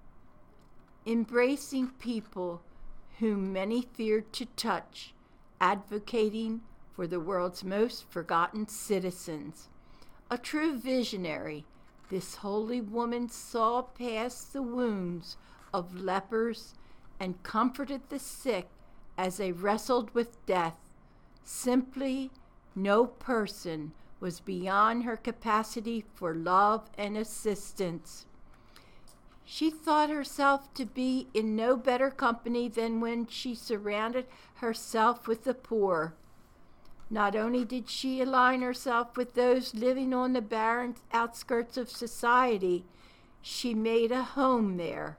embracing people whom many feared to touch, advocating for the world's most forgotten citizens. A true visionary, this holy woman saw past the wounds of lepers and comforted the sick as they wrestled with death. Simply, no person was beyond her capacity for love and assistance. She thought herself to be in no better company than when she surrounded herself with the poor. Not only did she align herself with those living on the barren outskirts of society, she made a home there.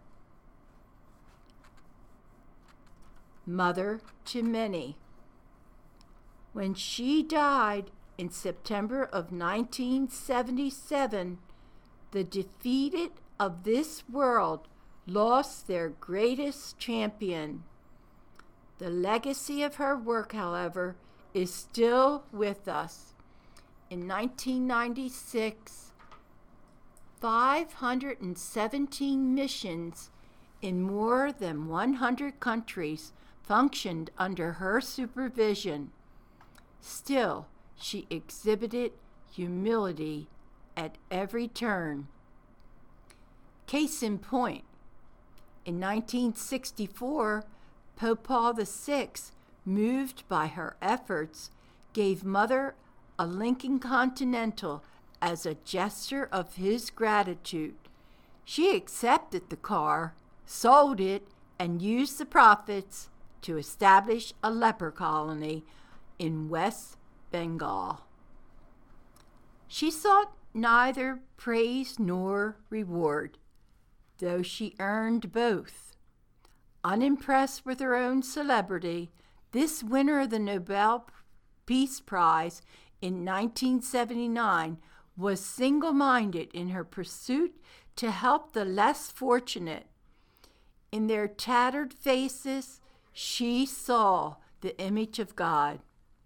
Mother to many. When she died in September of nineteen seventy-seven, the defeated of this world lost their greatest champion. The legacy of her work, however, is still with us. In nineteen ninety-six, five hundred seventeen missions in more than one hundred countries functioned under her supervision. Still, she exhibited humility at every turn. Case in point, in nineteen sixty-four, Pope Paul the Sixth, moved by her efforts, gave Mother a Lincoln Continental as a gesture of his gratitude. She accepted the car, sold it, and used the profits to establish a leper colony in West Bengal. She sought neither praise nor reward. though she earned both. Unimpressed with her own celebrity, this winner of the Nobel Peace Prize in nineteen seventy-nine was single-minded in her pursuit to help the less fortunate. In their tattered faces, she saw the image of God.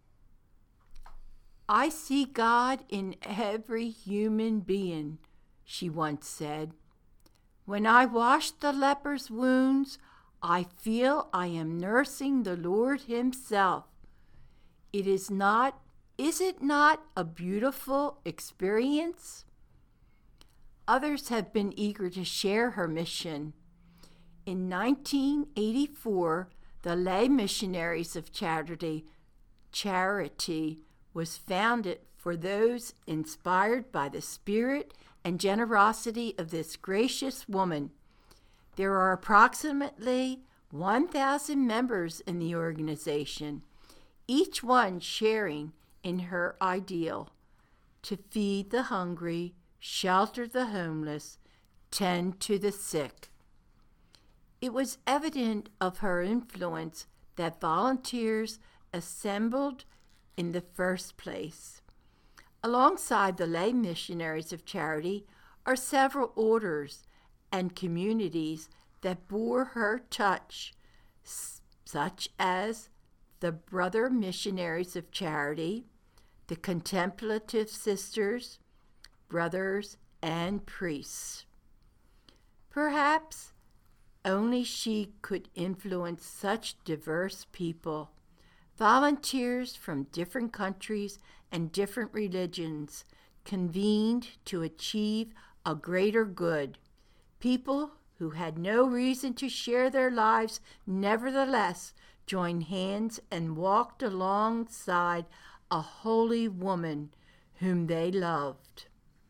"I see God in every human being," she once said. "When I wash the leper's wounds, I feel I am nursing the Lord Himself. It is not, is it not a beautiful experience?" Others have been eager to share her mission. In nineteen eighty-four, the Lay Missionaries of Charity, Charity was founded for those inspired by the spirit and generosity of this gracious woman. There are approximately one thousand members in the organization, each one sharing in her ideal to feed the hungry, shelter the homeless, tend to the sick. It was evident of her influence that volunteers assembled in the first place. Alongside the Lay Missionaries of Charity are several orders and communities that bore her touch, such as the Brother Missionaries of Charity, the Contemplative Sisters, Brothers, and Priests. Perhaps only she could influence such diverse people. Volunteers from different countries and different religions convened to achieve a greater good. People who had no reason to share their lives nevertheless joined hands and walked alongside a holy woman whom they loved.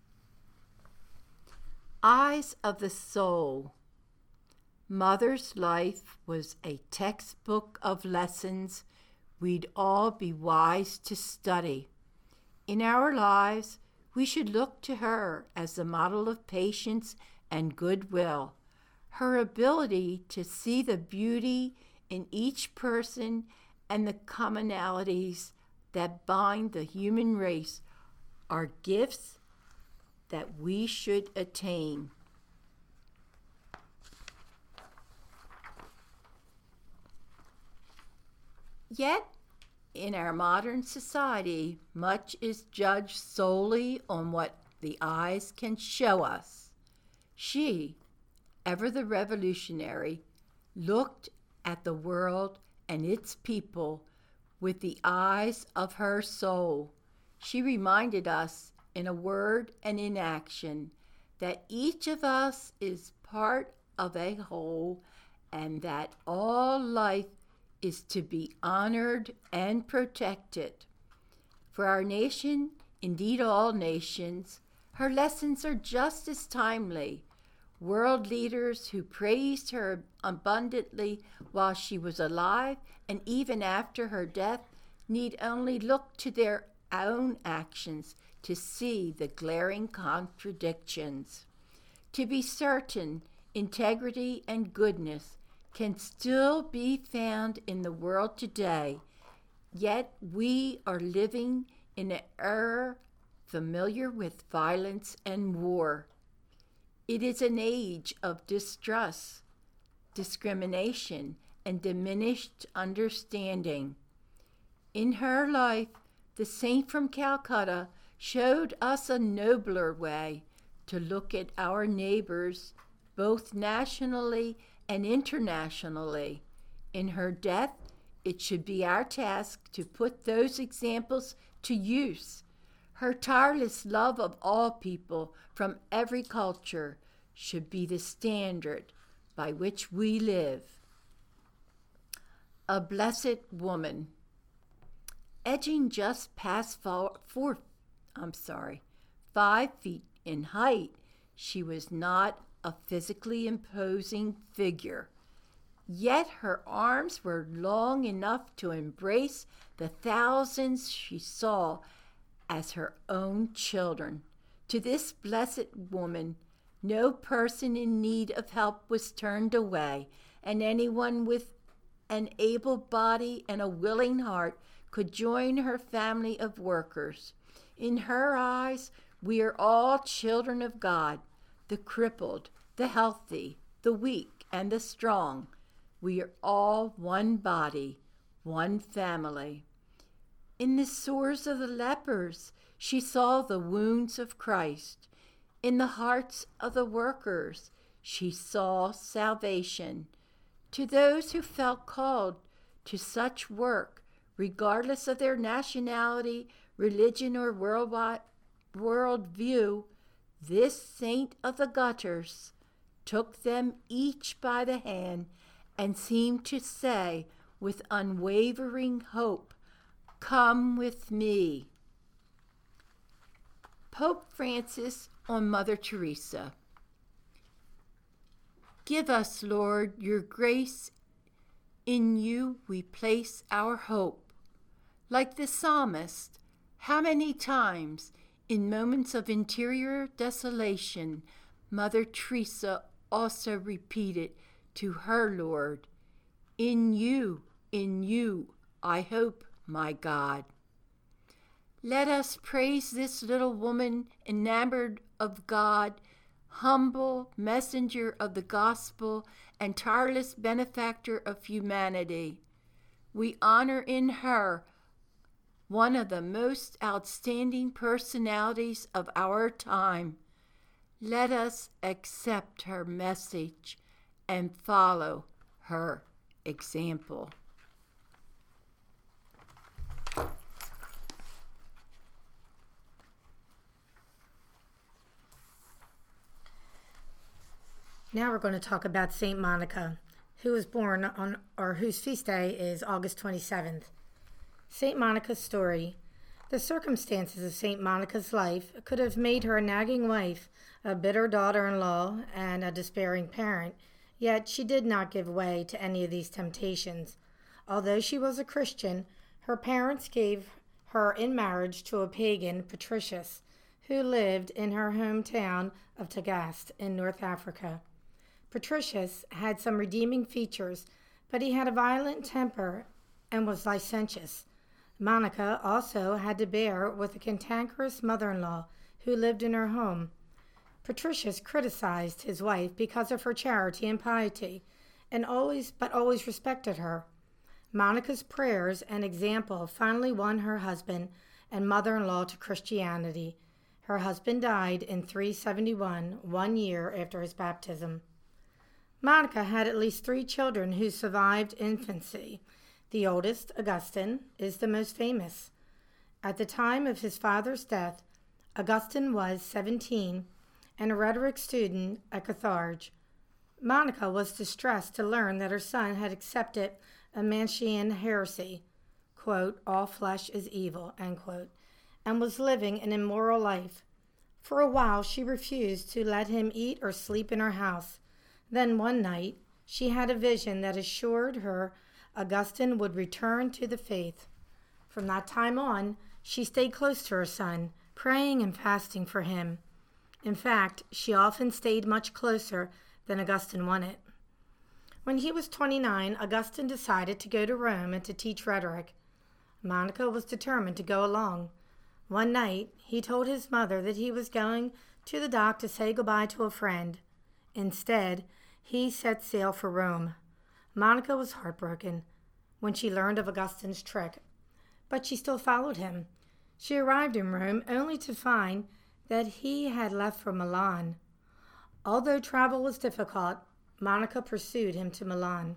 Eyes of the Soul. Mother's life was a textbook of lessons we'd all be wise to study. In our lives, we should look to her as the model of patience and goodwill. Her ability to see the beauty in each person and the commonalities that bind the human race are gifts that we should attain. Yet, in our modern society, much is judged solely on what the eyes can show us. She, ever the revolutionary, looked at the world and its people with the eyes of her soul. She reminded us, in a word and in action, that each of us is part of a whole and that all life is to be honored and protected. For our nation, indeed all nations, her lessons are just as timely. World leaders who praised her abundantly while she was alive and even after her death need only look to their own actions to see the glaring contradictions. To be certain, integrity and goodness can still be found in the world today, yet we are living in an era familiar with violence and war. It is an age of distrust, discrimination, and diminished understanding. In her life, the saint from Calcutta showed us a nobler way to look at our neighbors, both nationally and internationally. In her death, it should be our task to put those examples to use. Her tireless love of all people from every culture should be the standard by which we live. A blessed woman. Edging just past four, four I'm sorry, five feet in height, she was not a physically imposing figure. Yet her arms were long enough to embrace the thousands she saw as her own children. To this blessed woman, No person in need of help was turned away, and anyone with an able body and a willing heart could join her family of workers. In her eyes, we are all children of God, the crippled, the healthy, the weak, and the strong. We are all one body, one family. In the sores of the lepers, she saw the wounds of Christ. In the hearts of the workers, she saw salvation. To those who felt called to such work, regardless of their nationality, religion, or worldwide worldview, this saint of the gutters took them each by the hand and seemed to say with unwavering hope, "Come with me." Pope Francis on Mother Teresa. Give us, Lord, your grace. In you we place our hope. Like the psalmist, how many times in moments of interior desolation, Mother Teresa also repeated to her Lord, "In you, in you, I hope, my God." Let us praise this little woman enamored of God, humble messenger of the gospel, and tireless benefactor of humanity. We honor in her one of the most outstanding personalities of our time. Let us accept her message and follow her example. Now we're going to talk about Saint Monica, who was born on, or whose feast day is August twenty-seventh. Saint Monica's story. The circumstances of Saint Monica's life could have made her a nagging wife, a bitter daughter-in-law, and a despairing parent, yet she did not give way to any of these temptations. Although she was a Christian, her parents gave her in marriage to a pagan, Patricius, who lived in her hometown of Tagaste in North Africa. Patricius had some redeeming features, but he had a violent temper and was licentious. Monica also had to bear with a cantankerous mother-in-law who lived in her home. Patricius criticized his wife because of her charity and piety, and always but always respected her. Monica's prayers and example finally won her husband and mother-in-law to Christianity. Her husband died in three seventy-one, one year after his baptism. Monica had at least three children who survived infancy. The oldest, Augustine, is the most famous. At the time of his father's death, Augustine was seventeen and a rhetoric student at Carthage. Monica was distressed to learn that her son had accepted a Manichaean heresy, quote, "all flesh is evil," end quote, and was living an immoral life. For a while she refused to let him eat or sleep in her house. Then one night she had a vision that assured her Augustine would return to the faith. From that time on, she stayed close to her son, praying and fasting for him. In fact, she often stayed much closer than Augustine wanted. When he was twenty-nine, Augustine decided to go to Rome and to teach rhetoric. Monica was determined to go along. One night, he told his mother that he was going to the dock to say goodbye to a friend. Instead, he set sail for Rome. Monica was heartbroken when she learned of Augustine's trick, but she still followed him. She arrived in Rome only to find that he had left for Milan. Although travel was difficult, Monica pursued him to Milan.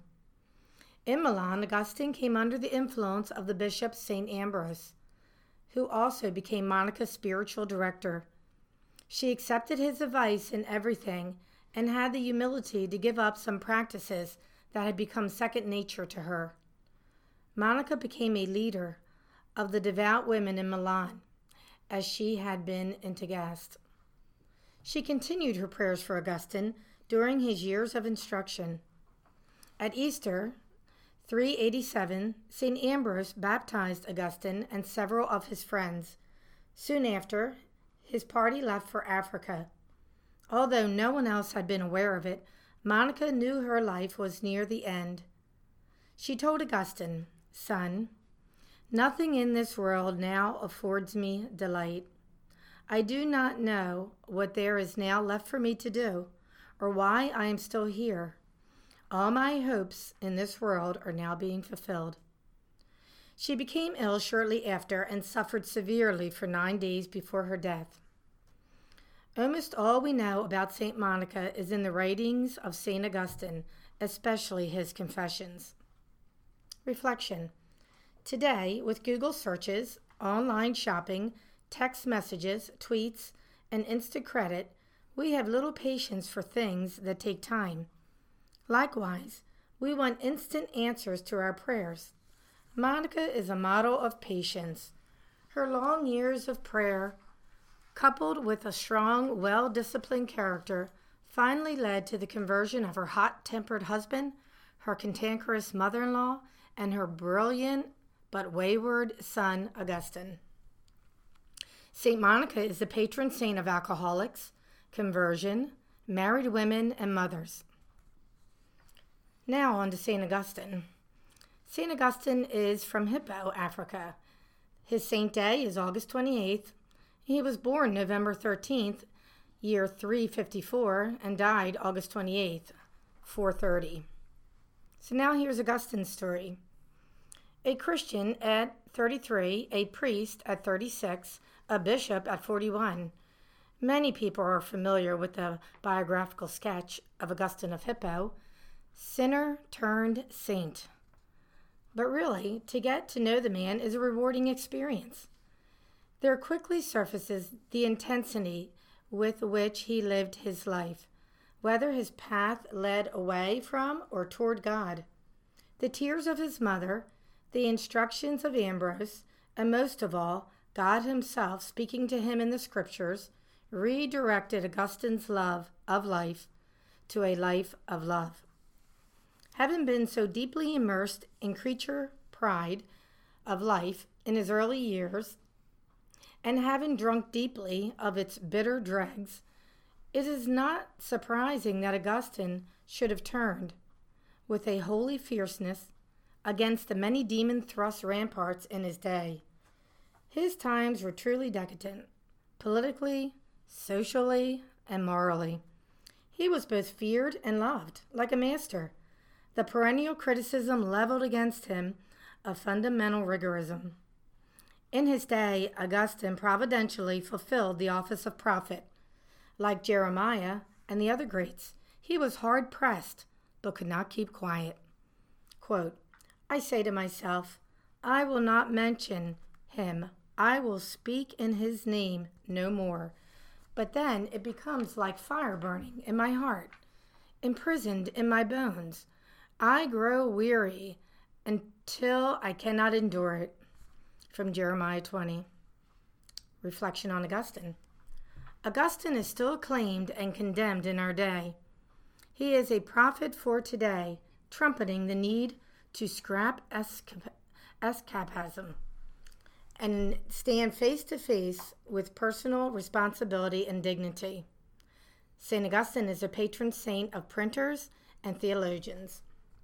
In Milan, Augustine came under the influence of the bishop Saint Ambrose, who also became Monica's spiritual director. She accepted his advice in everything and had the humility to give up some practices that had become second nature to her. Monica became a leader of the devout women in Milan, as she had been in Tagaste. She continued her prayers for Augustine during his years of instruction. At Easter, three eighty-seven, Saint Ambrose baptized Augustine and several of his friends. Soon after, his party left for Africa. Although no one else had been aware of it, Monica knew her life was near the end. She told Augustine, "Son, nothing in this world now affords me delight. I do not know what there is now left for me to do, or why I am still here. All my hopes in this world are now being fulfilled." She became ill shortly after and suffered severely for nine days before her death. Almost all we know about Saint Monica is in the writings of Saint Augustine, especially his Confessions. Reflection. Today, with Google searches, online shopping, text messages, tweets, and instant credit, we have little patience for things that take time. Likewise, we want instant answers to our prayers. Monica is a model of patience. Her long years of prayer, coupled with a strong, well-disciplined character, finally led to the conversion of her hot-tempered husband, her cantankerous mother-in-law, and her brilliant but wayward son, Augustine. Saint Monica is the patron saint of alcoholics, conversion, married women, and mothers. Now on to Saint Augustine. Saint Augustine is from Hippo, Africa. His saint day is August twenty-eighth. He was born November thirteenth, year three fifty-four, and died August twenty-eighth, four thirty. So now here's Augustine's story. A Christian at thirty-three, a priest at thirty-six, a bishop at forty-one. Many people are familiar with the biographical sketch of Augustine of Hippo, sinner turned saint. But really, to get to know the man is a rewarding experience. There quickly surfaces the intensity with which he lived his life, whether his path led away from or toward God. The tears of his mother, the instructions of Ambrose, and most of all, God himself speaking to him in the scriptures, redirected Augustine's love of life to a life of love. Having been so deeply immersed in creature pride of life in his early years, and having drunk deeply of its bitter dregs, it is not surprising that Augustine should have turned, with a holy fierceness, against the many demon-thrust ramparts in his day. His times were truly decadent, politically, socially, and morally. He was both feared and loved, like a master. The perennial criticism leveled against him of fundamental rigorism. In his day, Augustine providentially fulfilled the office of prophet. Like Jeremiah and the other greats, he was hard-pressed, but could not keep quiet. Quote, "I say to myself, I will not mention him. I will speak in his name no more. But then it becomes like fire burning in my heart, imprisoned in my bones. I grow weary until I cannot endure it." From Jeremiah twenty. Reflection on Augustine. Augustine is still acclaimed and condemned in our day. He is a prophet for today, trumpeting the need to scrap escap- escapism and stand face to face with personal responsibility and dignity. Saint Augustine is a patron saint of printers and theologians.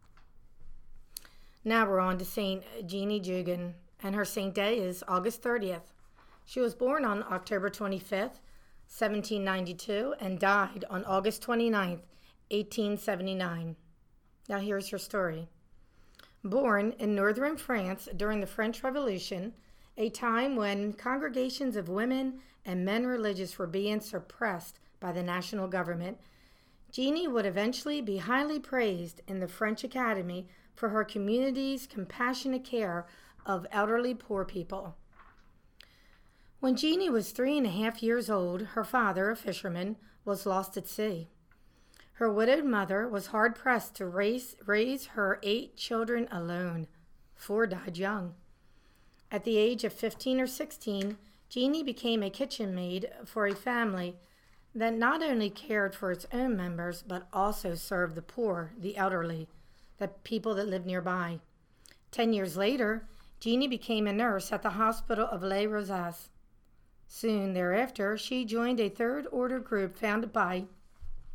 Now we're on to Saint Jeannie Jugan, and her saint day is August thirtieth. She was born on October twenty-fifth, seventeen ninety-two, and died on August twenty-ninth, eighteen seventy-nine. Now here's her story. Born in northern France during the French Revolution, a time when congregations of women and men religious were being suppressed by the national government, Jeannie would eventually be highly praised in the French Academy for her community's compassionate care of elderly poor people. When Jeannie was three and a half years old, her father, a fisherman, was lost at sea. Her widowed mother was hard-pressed to raise, raise her eight children alone. Four died young. At the age of fifteen or sixteen, Jeannie became a kitchen maid for a family that not only cared for its own members, but also served the poor, the elderly, the people that lived nearby. Ten years later, Jeannie became a nurse at the hospital of Les Rosas. Soon thereafter, she joined a third-order group founded by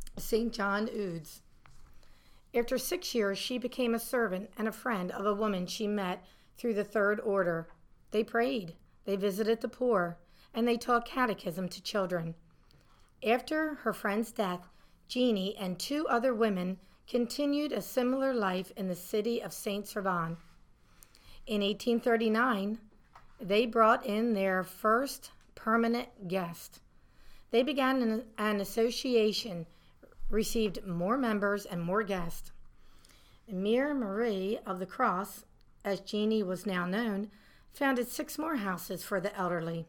Saint John Eudes. After six years, she became a servant and a friend of a woman she met through the Third Order. They prayed, they visited the poor, and they taught catechism to children. After her friend's death, Jeannie and two other women continued a similar life in the city of Saint Servan. In eighteen thirty-nine, they brought in their first permanent guest. They began an, an association, received more members and more guests. Mère Marie of the Cross, as Jeannie was now known, founded six more houses for the elderly.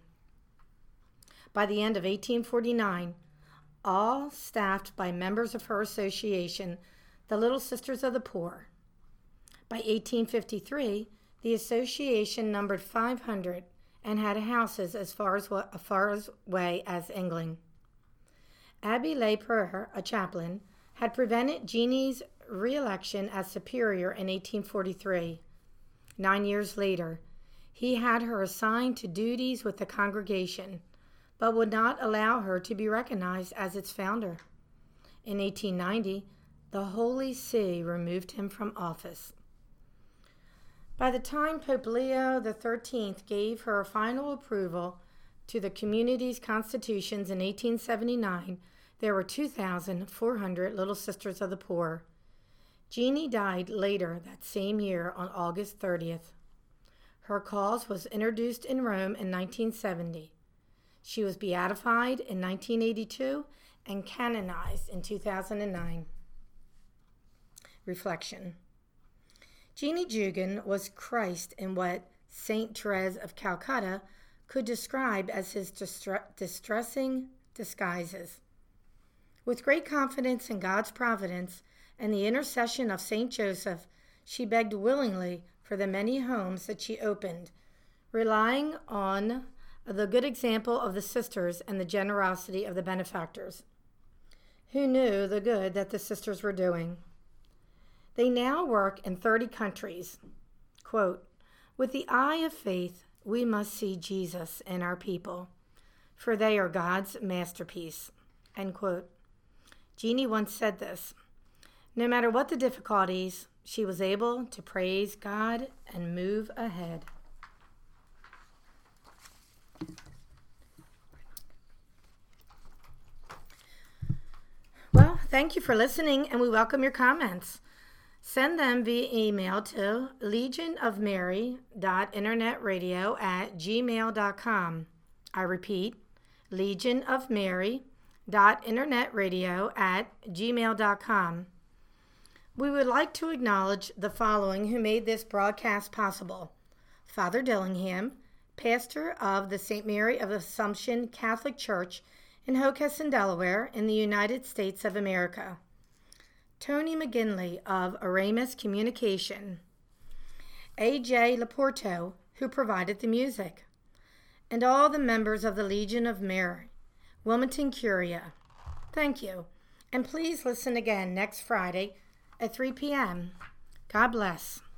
By the end of eighteen forty-nine, all staffed by members of her association, the Little Sisters of the Poor. By eighteen fifty-three, the association numbered five hundred and had houses as far as, as far away as England. Abbe Le Perre, a chaplain, had prevented Jeannie's re-election as superior in eighteen forty-three. Nine years later, he had her assigned to duties with the congregation, but would not allow her to be recognized as its founder. In eighteen ninety, the Holy See removed him from office. By the time Pope Leo the thirteenth gave her final approval to the community's constitutions in eighteen seventy-nine, there were two thousand four hundred Little Sisters of the Poor. Jeannie died later that same year on August thirtieth. Her cause was introduced in Rome in nineteen seventy. She was beatified in nineteen eighty-two and canonized in two thousand nine. Reflection. Jeannie Jugan was Christ in what Saint Therese of Calcutta could describe as his distre- distressing disguises. With great confidence in God's providence and the intercession of Saint Joseph, she begged willingly for the many homes that she opened, relying on the good example of the sisters and the generosity of the benefactors, who knew the good that the sisters were doing. They now work in thirty countries. Quote, "With the eye of faith, we must see Jesus in our people, for they are God's masterpiece." End quote. Jeannie once said this: no matter what the difficulties, she was able to praise God and move ahead. Well, thank you for listening, and we welcome your comments. Send them via email to legionofmary.internetradio at gmail.com. I repeat, legionofmary.internetradio at gmail.com. We would like to acknowledge the following who made this broadcast possible: Father Dillingham, pastor of the Saint Mary of Assumption Catholic Church in Hockessin, Delaware, in the United States of America; Tony McGinley of Aramis Communication; A J Laporto, who provided the music; and all the members of the Legion of Mary, Wilmington Curia. Thank you, and please listen again next Friday at three p.m. God bless.